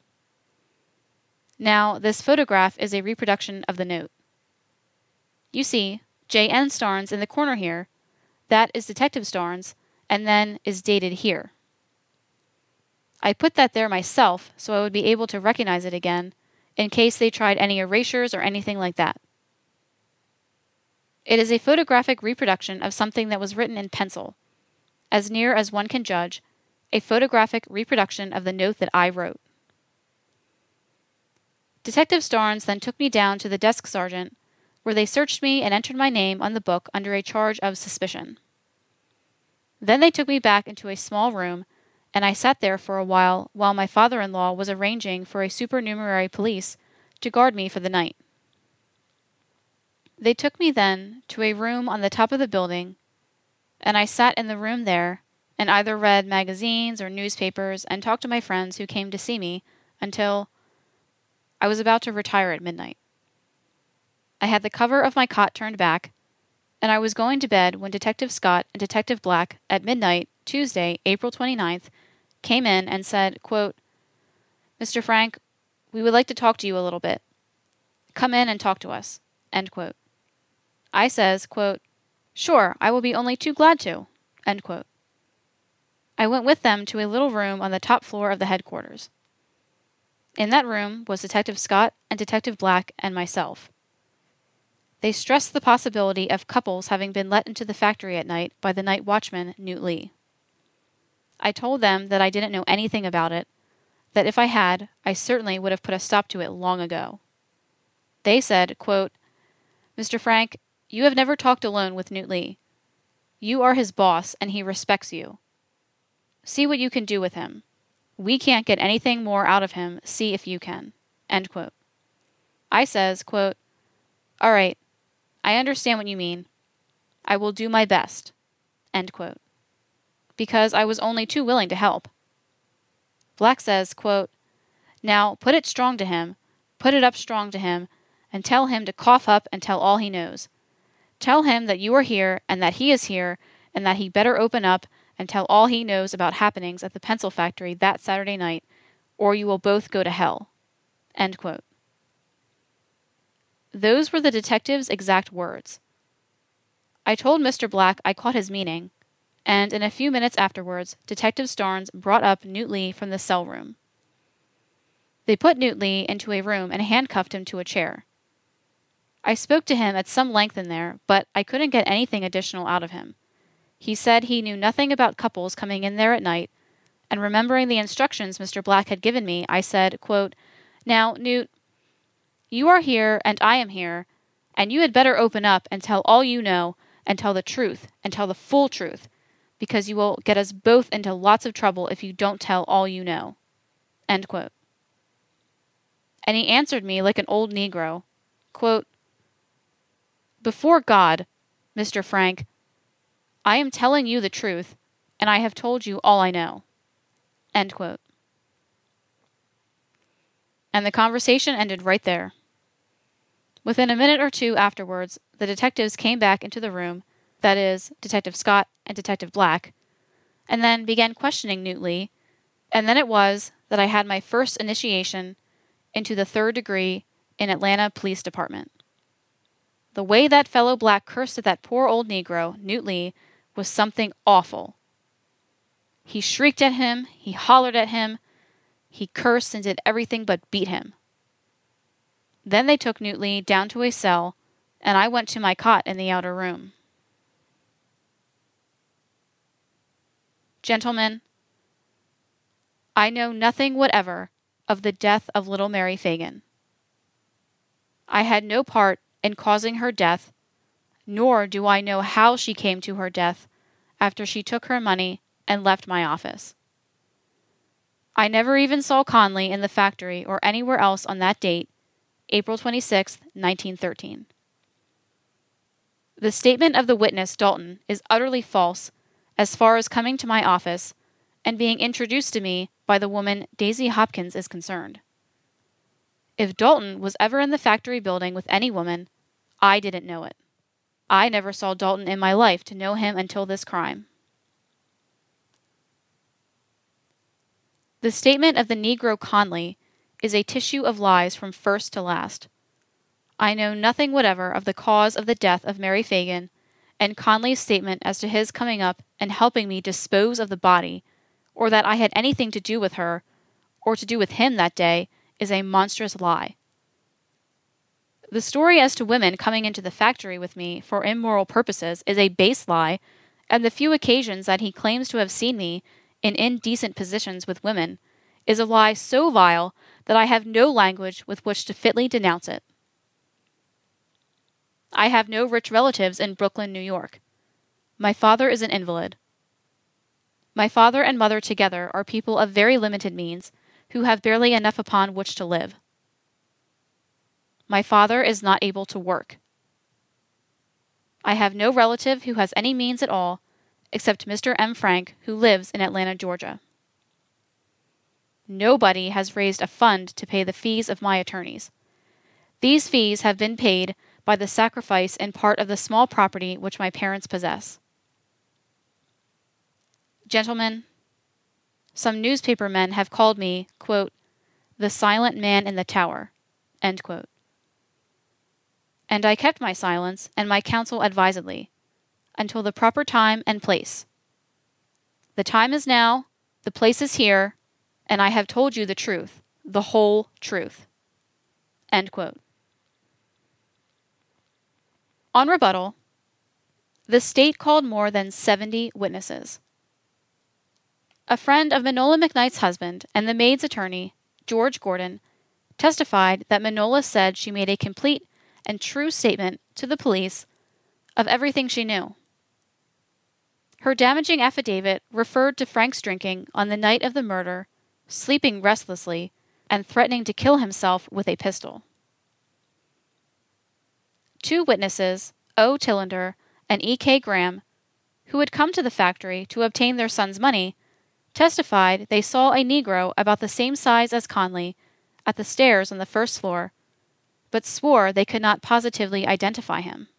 Now, this photograph is a reproduction of the note. You see, J N. Starnes in the corner here, that is Detective Starnes, and then is dated here. I put that there myself so I would be able to recognize it again, in case they tried any erasures or anything like that. It is a photographic reproduction of something that was written in pencil. As near as one can judge, a photographic reproduction of the note that I wrote. Detective Starnes then took me down to the desk sergeant, where they searched me and entered my name on the book under a charge of suspicion. Then they took me back into a small room, and I sat there for a while while my father-in-law was arranging for a supernumerary police to guard me for the night. They took me then to a room on the top of the building, and I sat in the room there and either read magazines or newspapers and talked to my friends who came to see me until I was about to retire at midnight. I had the cover of my cot turned back, and I was going to bed when Detective Scott and Detective Black at midnight, Tuesday, April twenty-ninth, came in and said, quote, Mister Frank, we would like to talk to you a little bit. Come in and talk to us. End quote. I says, quote, sure, I will be only too glad to. End quote. I went with them to a little room on the top floor of the headquarters. In that room was Detective Scott and Detective Black and myself. They stressed the possibility of couples having been let into the factory at night by the night watchman, Newt Lee. I told them that I didn't know anything about it, that if I had, I certainly would have put a stop to it long ago. They said, quote, Mister Frank, you have never talked alone with Newt Lee. You are his boss, and he respects you. See what you can do with him. We can't get anything more out of him. See if you can. End quote. I says, quote, all right, I understand what you mean. I will do my best. End quote. Because I was only too willing to help. Black says, quote, now put it strong to him, put it up strong to him, and tell him to cough up and tell all he knows. Tell him that you are here and that he is here and that he better open up and tell all he knows about happenings at the pencil factory that Saturday night, or you will both go to hell. End quote. Those were the detective's exact words. I told Mister Black I caught his meaning, and in a few minutes afterwards, Detective Starnes brought up Newt Lee from the cell room. They put Newt Lee into a room and handcuffed him to a chair. I spoke to him at some length in there, but I couldn't get anything additional out of him. He said he knew nothing about couples coming in there at night, and remembering the instructions Mister Black had given me, I said, quote, "Now, Newt, you are here and I am here, and you had better open up and tell all you know, and tell the truth, and tell the full truth, because you will get us both into lots of trouble if you don't tell all you know." End quote. And he answered me like an old Negro, quote, "Before God, Mister Frank, I am telling you the truth, and I have told you all I know." End quote. And the conversation ended right there. Within a minute or two afterwards, the detectives came back into the room, that is, Detective Scott and Detective Black, and then began questioning Newt Lee, and then it was that I had my first initiation into the third degree in Atlanta Police Department. The way that fellow Black cursed at that poor old Negro, Newt Lee, was something awful. He shrieked at him, he hollered at him, he cursed and did everything but beat him. Then they took Newt Lee down to a cell, and I went to my cot in the outer room. Gentlemen, I know nothing whatever of the death of little Mary Fagan. I had no part in causing her death, nor do I know how she came to her death after she took her money and left my office. I never even saw Conley in the factory or anywhere else on that date, April twenty-sixth, nineteen thirteen. The statement of the witness, Dalton, is utterly false as far as coming to my office and being introduced to me by the woman Daisy Hopkins is concerned. If Dalton was ever in the factory building with any woman, I didn't know it. I never saw Dalton in my life to know him until this crime. The statement of the Negro Conley is a tissue of lies from first to last. I know nothing whatever of the cause of the death of Mary Fagan, and Conley's statement as to his coming up and helping me dispose of the body, or that I had anything to do with her, or to do with him that day, is a monstrous lie. The story as to women coming into the factory with me for immoral purposes is a base lie, and the few occasions that he claims to have seen me in indecent positions with women is a lie so vile that I have no language with which to fitly denounce it. I have no rich relatives in Brooklyn, New York. My father is an invalid. My father and mother together are people of very limited means, who have barely enough upon which to live. My father is not able to work. I have no relative who has any means at all, except Mister M. Frank, who lives in Atlanta, Georgia. Nobody has raised a fund to pay the fees of my attorneys. These fees have been paid by the sacrifice in part of the small property which my parents possess. Gentlemen, some newspaper men have called me, quote, the silent man in the tower, end quote. And I kept my silence and my counsel advisedly, until the proper time and place. The time is now, the place is here, and I have told you the truth, the whole truth. End quote. On rebuttal, the state called more than seventy witnesses. A friend of Manola McKnight's husband and the maid's attorney, George Gordon, testified that Manola said she made a complete and true statement to the police of everything she knew. Her damaging affidavit referred to Frank's drinking on the night of the murder, sleeping restlessly, and threatening to kill himself with a pistol. Two witnesses, O. Tillander and E. K. Graham, who had come to the factory to obtain their son's money, testified they saw a Negro about the same size as Conley at the stairs on the first floor, but swore they could not positively identify him.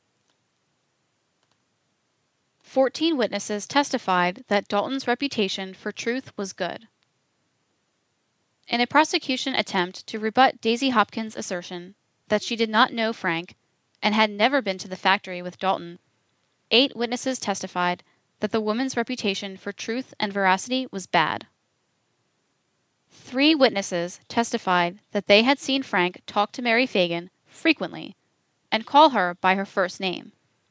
Fourteen witnesses testified that Dalton's reputation for truth was good. In a prosecution attempt to rebut Daisy Hopkins' assertion that she did not know Frank and had never been to the factory with Dalton, eight witnesses testified that the woman's reputation for truth and veracity was bad. Three witnesses testified that they had seen Frank talk to Mary Fagan frequently and call her by her first name.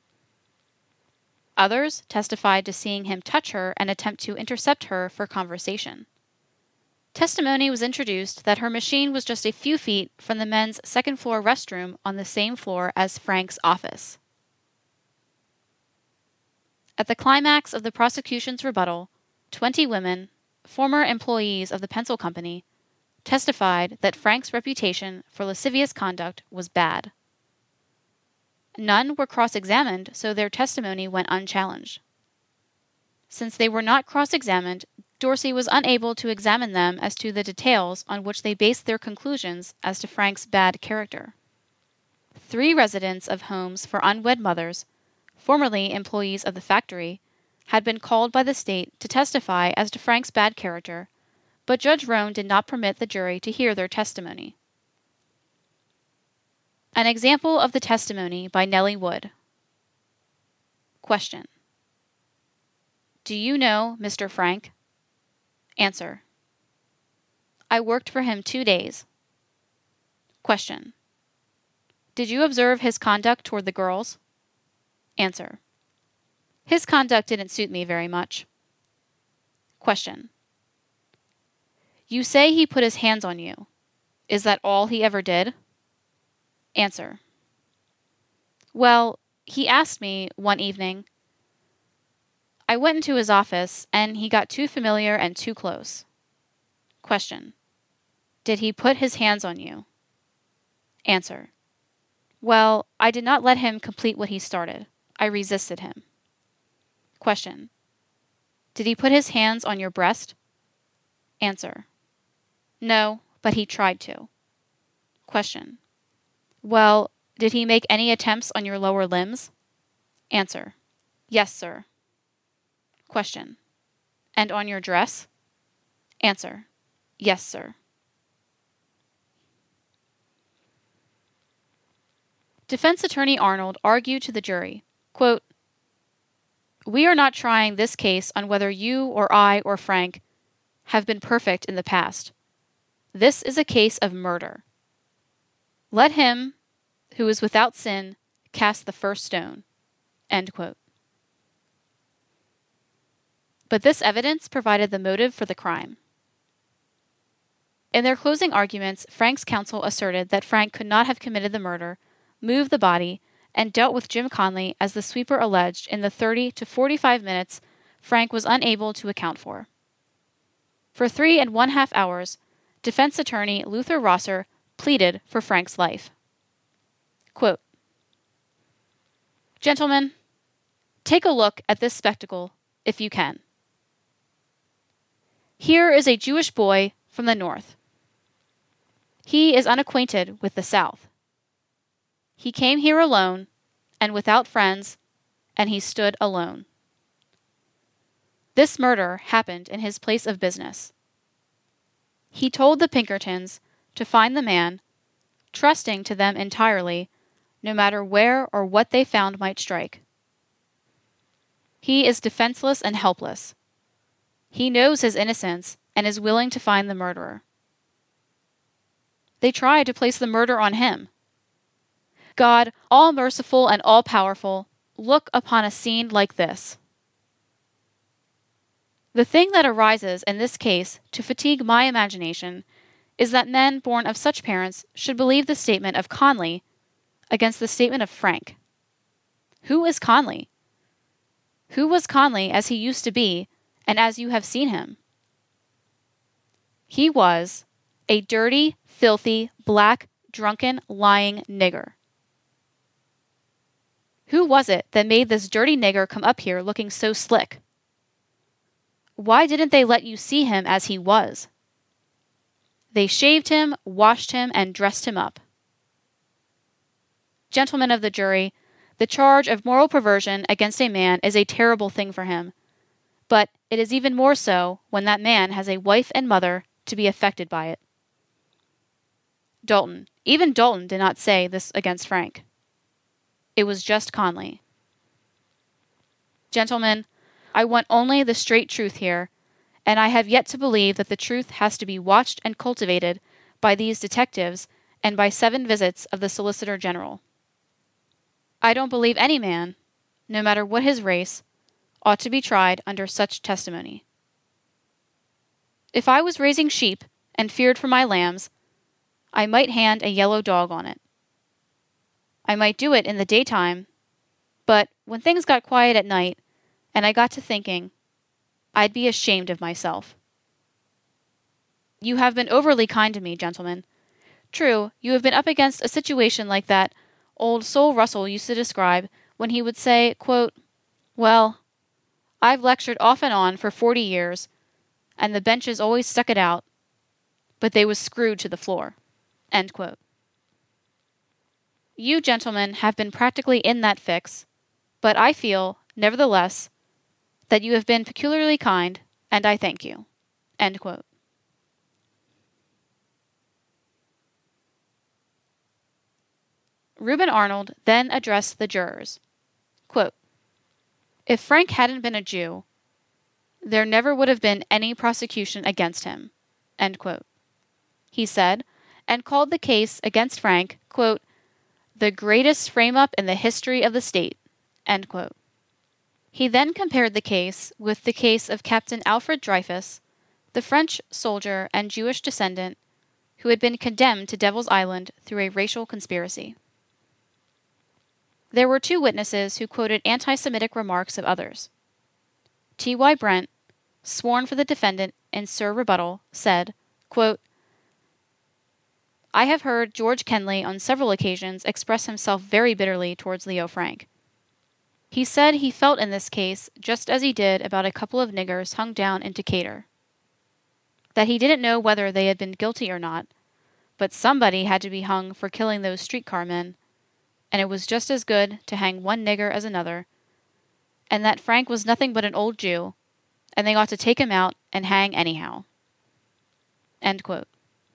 Others testified to seeing him touch her and attempt to intercept her for conversation. Testimony was introduced that her machine was just a few feet from the men's second-floor restroom on the same floor as Frank's office. At the climax of the prosecution's rebuttal, twenty women, former employees of the pencil company, testified that Frank's reputation for lascivious conduct was bad. None were cross-examined, so their testimony went unchallenged. Since they were not cross-examined, Dorsey was unable to examine them as to the details on which they based their conclusions as to Frank's bad character. Three residents of homes for unwed mothers, formerly employees of the factory, had been called by the state to testify as to Frank's bad character, but Judge Roan did not permit the jury to hear their testimony. An example of the testimony by Nellie Wood. Question: Do you know Mister Frank? Answer: I worked for him two days. Question: Did you observe his conduct toward the girls? Answer: His conduct didn't suit me very much. Question: You say he put his hands on you. Is that all he ever did? Answer: Well, he asked me one evening. I went into his office, and he got too familiar and too close. Question: Did he put his hands on you? Answer: Well, I did not let him complete what he started. I resisted him. Question: Did he put his hands on your breast? Answer: No, but he tried to. Question: Well, did he make any attempts on your lower limbs? Answer: Yes, sir. Question: And on your dress? Answer: Yes, sir. Defense Attorney Arnold argued to the jury, quote, We are not trying this case on whether you or I or Frank have been perfect in the past. This is a case of murder. Let him, who is without sin, cast the first stone. End quote. But this evidence provided the motive for the crime. In their closing arguments, Frank's counsel asserted that Frank could not have committed the murder, moved the body, and dealt with Jim Conley as the sweeper alleged in the thirty to forty-five minutes Frank was unable to account for. For three and one half hours, defense attorney Luther Rosser pleaded for Frank's life. Quote, Gentlemen, take a look at this spectacle if you can. Here is a Jewish boy from the North. He is unacquainted with the South. He came here alone and without friends, and he stood alone. This murder happened in his place of business. He told the Pinkertons to find the man, trusting to them entirely, no matter where or what they found might strike. He is defenseless and helpless. He knows his innocence and is willing to find the murderer. They tried to place the murder on him. God, all-merciful and all-powerful, look upon a scene like this. The thing that arises in this case to fatigue my imagination is that men born of such parents should believe the statement of Conley against the statement of Frank. Who is Conley? Who was Conley as he used to be and as you have seen him? He was a dirty, filthy, black, drunken, lying nigger. Who was it that made this dirty nigger come up here looking so slick? Why didn't they let you see him as he was? They shaved him, washed him, and dressed him up. Gentlemen of the jury, the charge of moral perversion against a man is a terrible thing for him, but it is even more so when that man has a wife and mother to be affected by it. Dalton, even Dalton did not say this against Frank. It was just Conley. Gentlemen, I want only the straight truth here, and I have yet to believe that the truth has to be watched and cultivated by these detectives and by seven visits of the Solicitor General. I don't believe any man, no matter what his race, ought to be tried under such testimony. If I was raising sheep and feared for my lambs, I might hand a yellow dog on it. I might do it in the daytime, but when things got quiet at night and I got to thinking, I'd be ashamed of myself. You have been overly kind to me, gentlemen. True, you have been up against a situation like that old Sol Russell used to describe when he would say, quote, "Well, I've lectured off and on for forty years, and the benches always stuck it out, but they was screwed to the floor." End quote. You gentlemen have been practically in that fix, but I feel, nevertheless, that you have been peculiarly kind, and I thank you. End quote. Reuben Arnold then addressed the jurors. Quote, "If Frank hadn't been a Jew, there never would have been any prosecution against him." End quote. He said, and called the case against Frank, quote, "the greatest frame-up in the history of the state." End quote. He then compared the case with the case of Captain Alfred Dreyfus, the French soldier and Jewish descendant who had been condemned to Devil's Island through a racial conspiracy. There were two witnesses who quoted anti-Semitic remarks of others. T Y Brent, sworn for the defendant in sur rebuttal, said, quote, "I have heard George Kenley on several occasions express himself very bitterly towards Leo Frank. He said he felt in this case just as he did about a couple of niggers hung down in Decatur. That he didn't know whether they had been guilty or not, but somebody had to be hung for killing those streetcar men, and it was just as good to hang one nigger as another, and that Frank was nothing but an old Jew, and they ought to take him out and hang anyhow." End quote.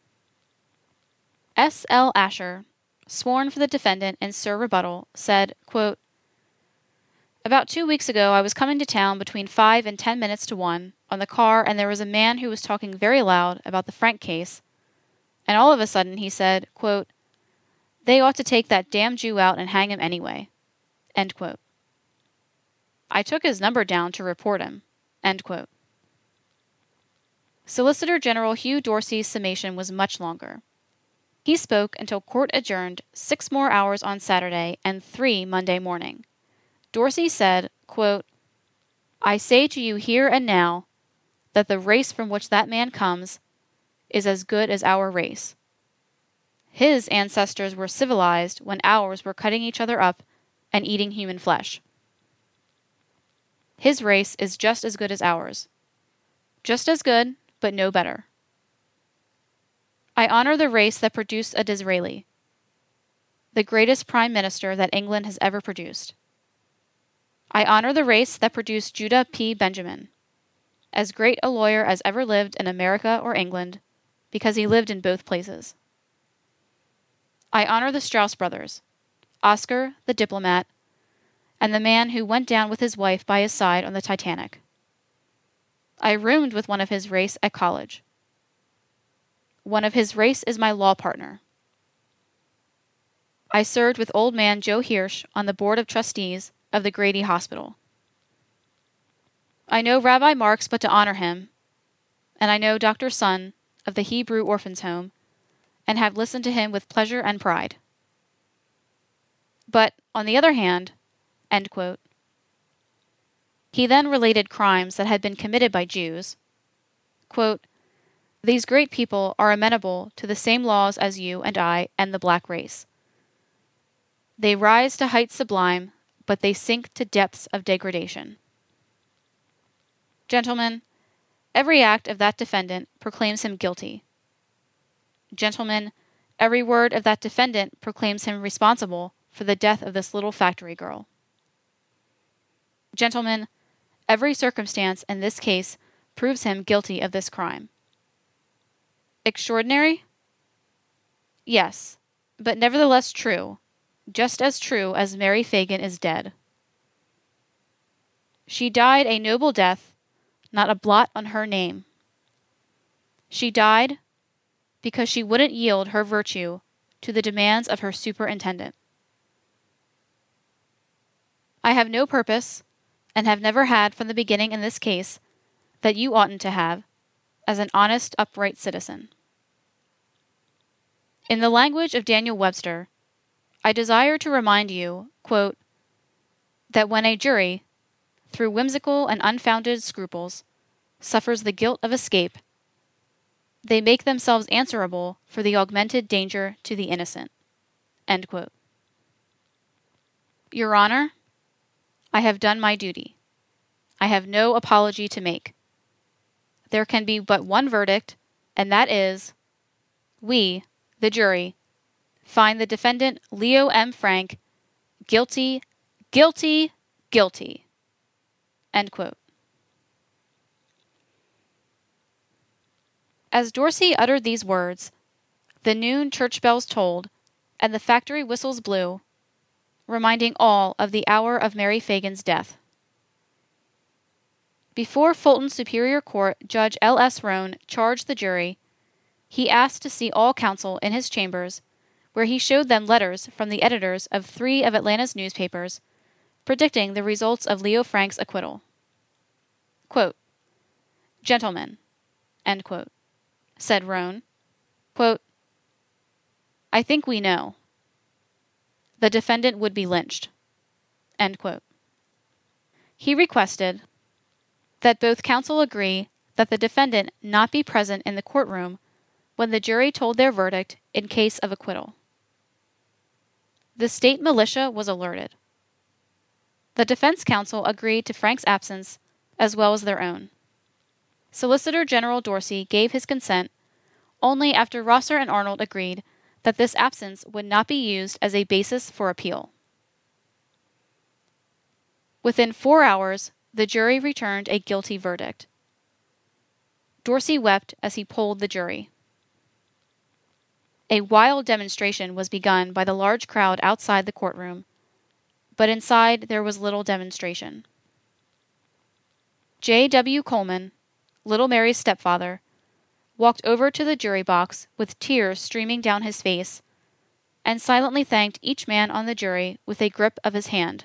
S. L. Asher, sworn for the defendant in sur rebuttal, said, quote, "About two weeks ago I was coming to town between five and ten minutes to one on the car, and there was a man who was talking very loud about the Frank case, and all of a sudden he said, quote, 'They ought to take that damn Jew out and hang him anyway.' End quote. I took his number down to report him." End quote. Solicitor General Hugh Dorsey's summation was much longer. He spoke until court adjourned six more hours on Saturday and three Monday morning. Dorsey said, quote, "I say to you here and now that the race from which that man comes is as good as our race. His ancestors were civilized when ours were cutting each other up and eating human flesh. His race is just as good as ours. Just as good, but no better. I honor the race that produced a Disraeli, the greatest prime minister that England has ever produced. I honor the race that produced Judah P. Benjamin, as great a lawyer as ever lived in America or England, because he lived in both places. I honor the Strauss brothers, Oscar, the diplomat, and the man who went down with his wife by his side on the Titanic. I roomed with one of his race at college. One of his race is my law partner. I served with old man Joe Hirsch on the board of trustees of the Grady Hospital. I know Rabbi Marks but to honor him, and I know Doctor Sun of the Hebrew Orphans Home, and have listened to him with pleasure and pride. But, on the other hand," end quote. He then related crimes that had been committed by Jews. Quote, "These great people are amenable to the same laws as you and I and the black race. They rise to heights sublime, but they sink to depths of degradation. Gentlemen, every act of that defendant proclaims him guilty. Gentlemen, every word of that defendant proclaims him responsible for the death of this little factory girl. Gentlemen, every circumstance in this case proves him guilty of this crime. Extraordinary? Yes, but nevertheless true, just as true as Mary Fagin is dead. She died a noble death, not a blot on her name. She died because she wouldn't yield her virtue to the demands of her superintendent. I have no purpose, and have never had from the beginning in this case, that you oughtn't to have, as an honest, upright citizen. In the language of Daniel Webster, I desire to remind you, quote, that when a jury, through whimsical and unfounded scruples, suffers the guilt of escape, they make themselves answerable for the augmented danger to the innocent. End quote. Your Honor, I have done my duty. I have no apology to make. There can be but one verdict, and that is, we, the jury, find the defendant Leo M. Frank guilty, guilty, guilty. End quote. As Dorsey uttered these words, the noon church bells tolled, and the factory whistles blew, reminding all of the hour of Mary Fagan's death. Before Fulton Superior Court Judge L S Roan charged the jury, he asked to see all counsel in his chambers, where he showed them letters from the editors of three of Atlanta's newspapers, predicting the results of Leo Frank's acquittal. Quote, "Gentlemen," end quote, said Roan, quote, "I think we know. The defendant would be lynched." End quote. He requested that both counsel agree that the defendant not be present in the courtroom when the jury told their verdict in case of acquittal. The state militia was alerted. The defense counsel agreed to Frank's absence as well as their own. Solicitor General Dorsey gave his consent only after Rosser and Arnold agreed that this absence would not be used as a basis for appeal. Within four hours, the jury returned a guilty verdict. Dorsey wept as he polled the jury. A wild demonstration was begun by the large crowd outside the courtroom, but inside there was little demonstration. J. W. Coleman, little Mary's stepfather, walked over to the jury box with tears streaming down his face, and silently thanked each man on the jury with a grip of his hand.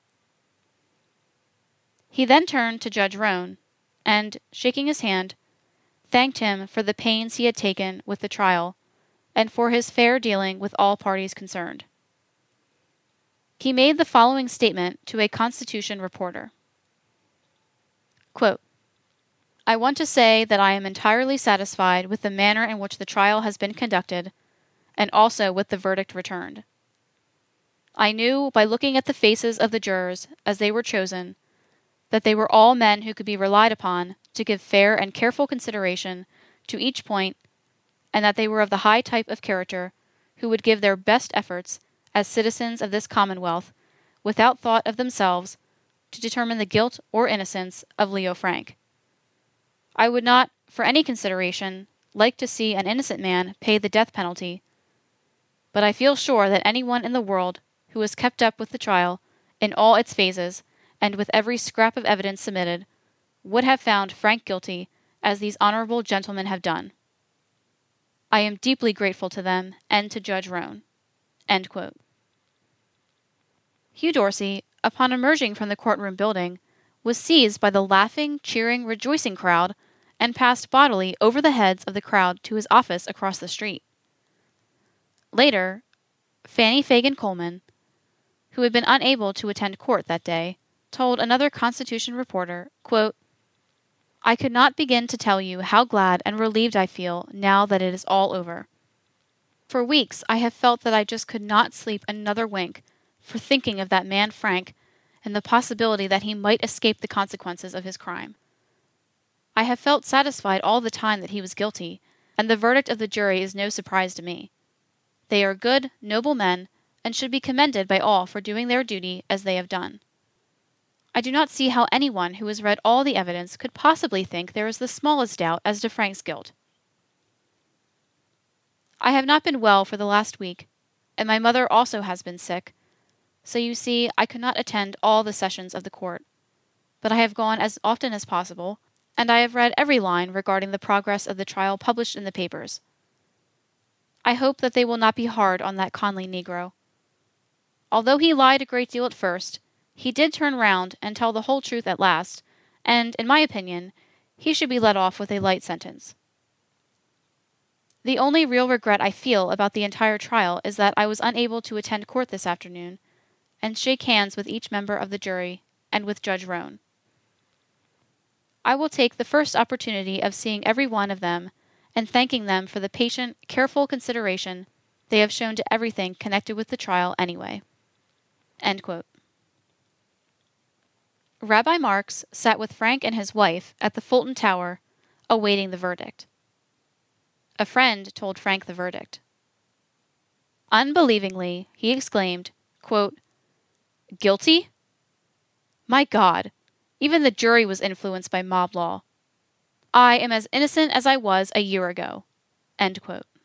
He then turned to Judge Roan, and, shaking his hand, thanked him for the pains he had taken with the trial, and for his fair dealing with all parties concerned. He made the following statement to a Constitution reporter. Quote, "I want to say that I am entirely satisfied with the manner in which the trial has been conducted, and also with the verdict returned. I knew, by looking at the faces of the jurors as they were chosen, that they were all men who could be relied upon to give fair and careful consideration to each point, and that they were of the high type of character who would give their best efforts as citizens of this Commonwealth, without thought of themselves, to determine the guilt or innocence of Leo Frank. I would not, for any consideration, like to see an innocent man pay the death penalty, but I feel sure that anyone in the world who has kept up with the trial in all its phases, and with every scrap of evidence submitted, would have found Frank guilty, as these honorable gentlemen have done. I am deeply grateful to them and to Judge Roan." End quote. Hugh Dorsey, upon emerging from the courtroom building, was seized by the laughing, cheering, rejoicing crowd and passed bodily over the heads of the crowd to his office across the street. Later, Fanny Fagan Coleman, who had been unable to attend court that day, told another Constitution reporter, quote, "I could not begin to tell you how glad and relieved I feel now that it is all over. For weeks I have felt that I just could not sleep another wink for thinking of that man Frank and the possibility that he might escape the consequences of his crime. I have felt satisfied all the time that he was guilty, and the verdict of the jury is no surprise to me. They are good, noble men, and should be commended by all for doing their duty as they have done. I do not see how anyone who has read all the evidence could possibly think there is the smallest doubt as to Frank's guilt. I have not been well for the last week, and my mother also has been sick, so you see I could not attend all the sessions of the court, but I have gone as often as possible, and I have read every line regarding the progress of the trial published in the papers. I hope that they will not be hard on that Conley Negro. Although he lied a great deal at first, he did turn round and tell the whole truth at last, and, in my opinion, he should be let off with a light sentence. The only real regret I feel about the entire trial is that I was unable to attend court this afternoon and shake hands with each member of the jury and with Judge Roan. I will take the first opportunity of seeing every one of them and thanking them for the patient, careful consideration they have shown to everything connected with the trial anyway. End quote. Rabbi Marks sat with Frank and his wife at the Fulton Tower, awaiting the verdict. A friend told Frank the verdict. Unbelievingly, he exclaimed, quote, "Guilty? My God, even the jury was influenced by mob law. I am as innocent as I was a year ago." End quote.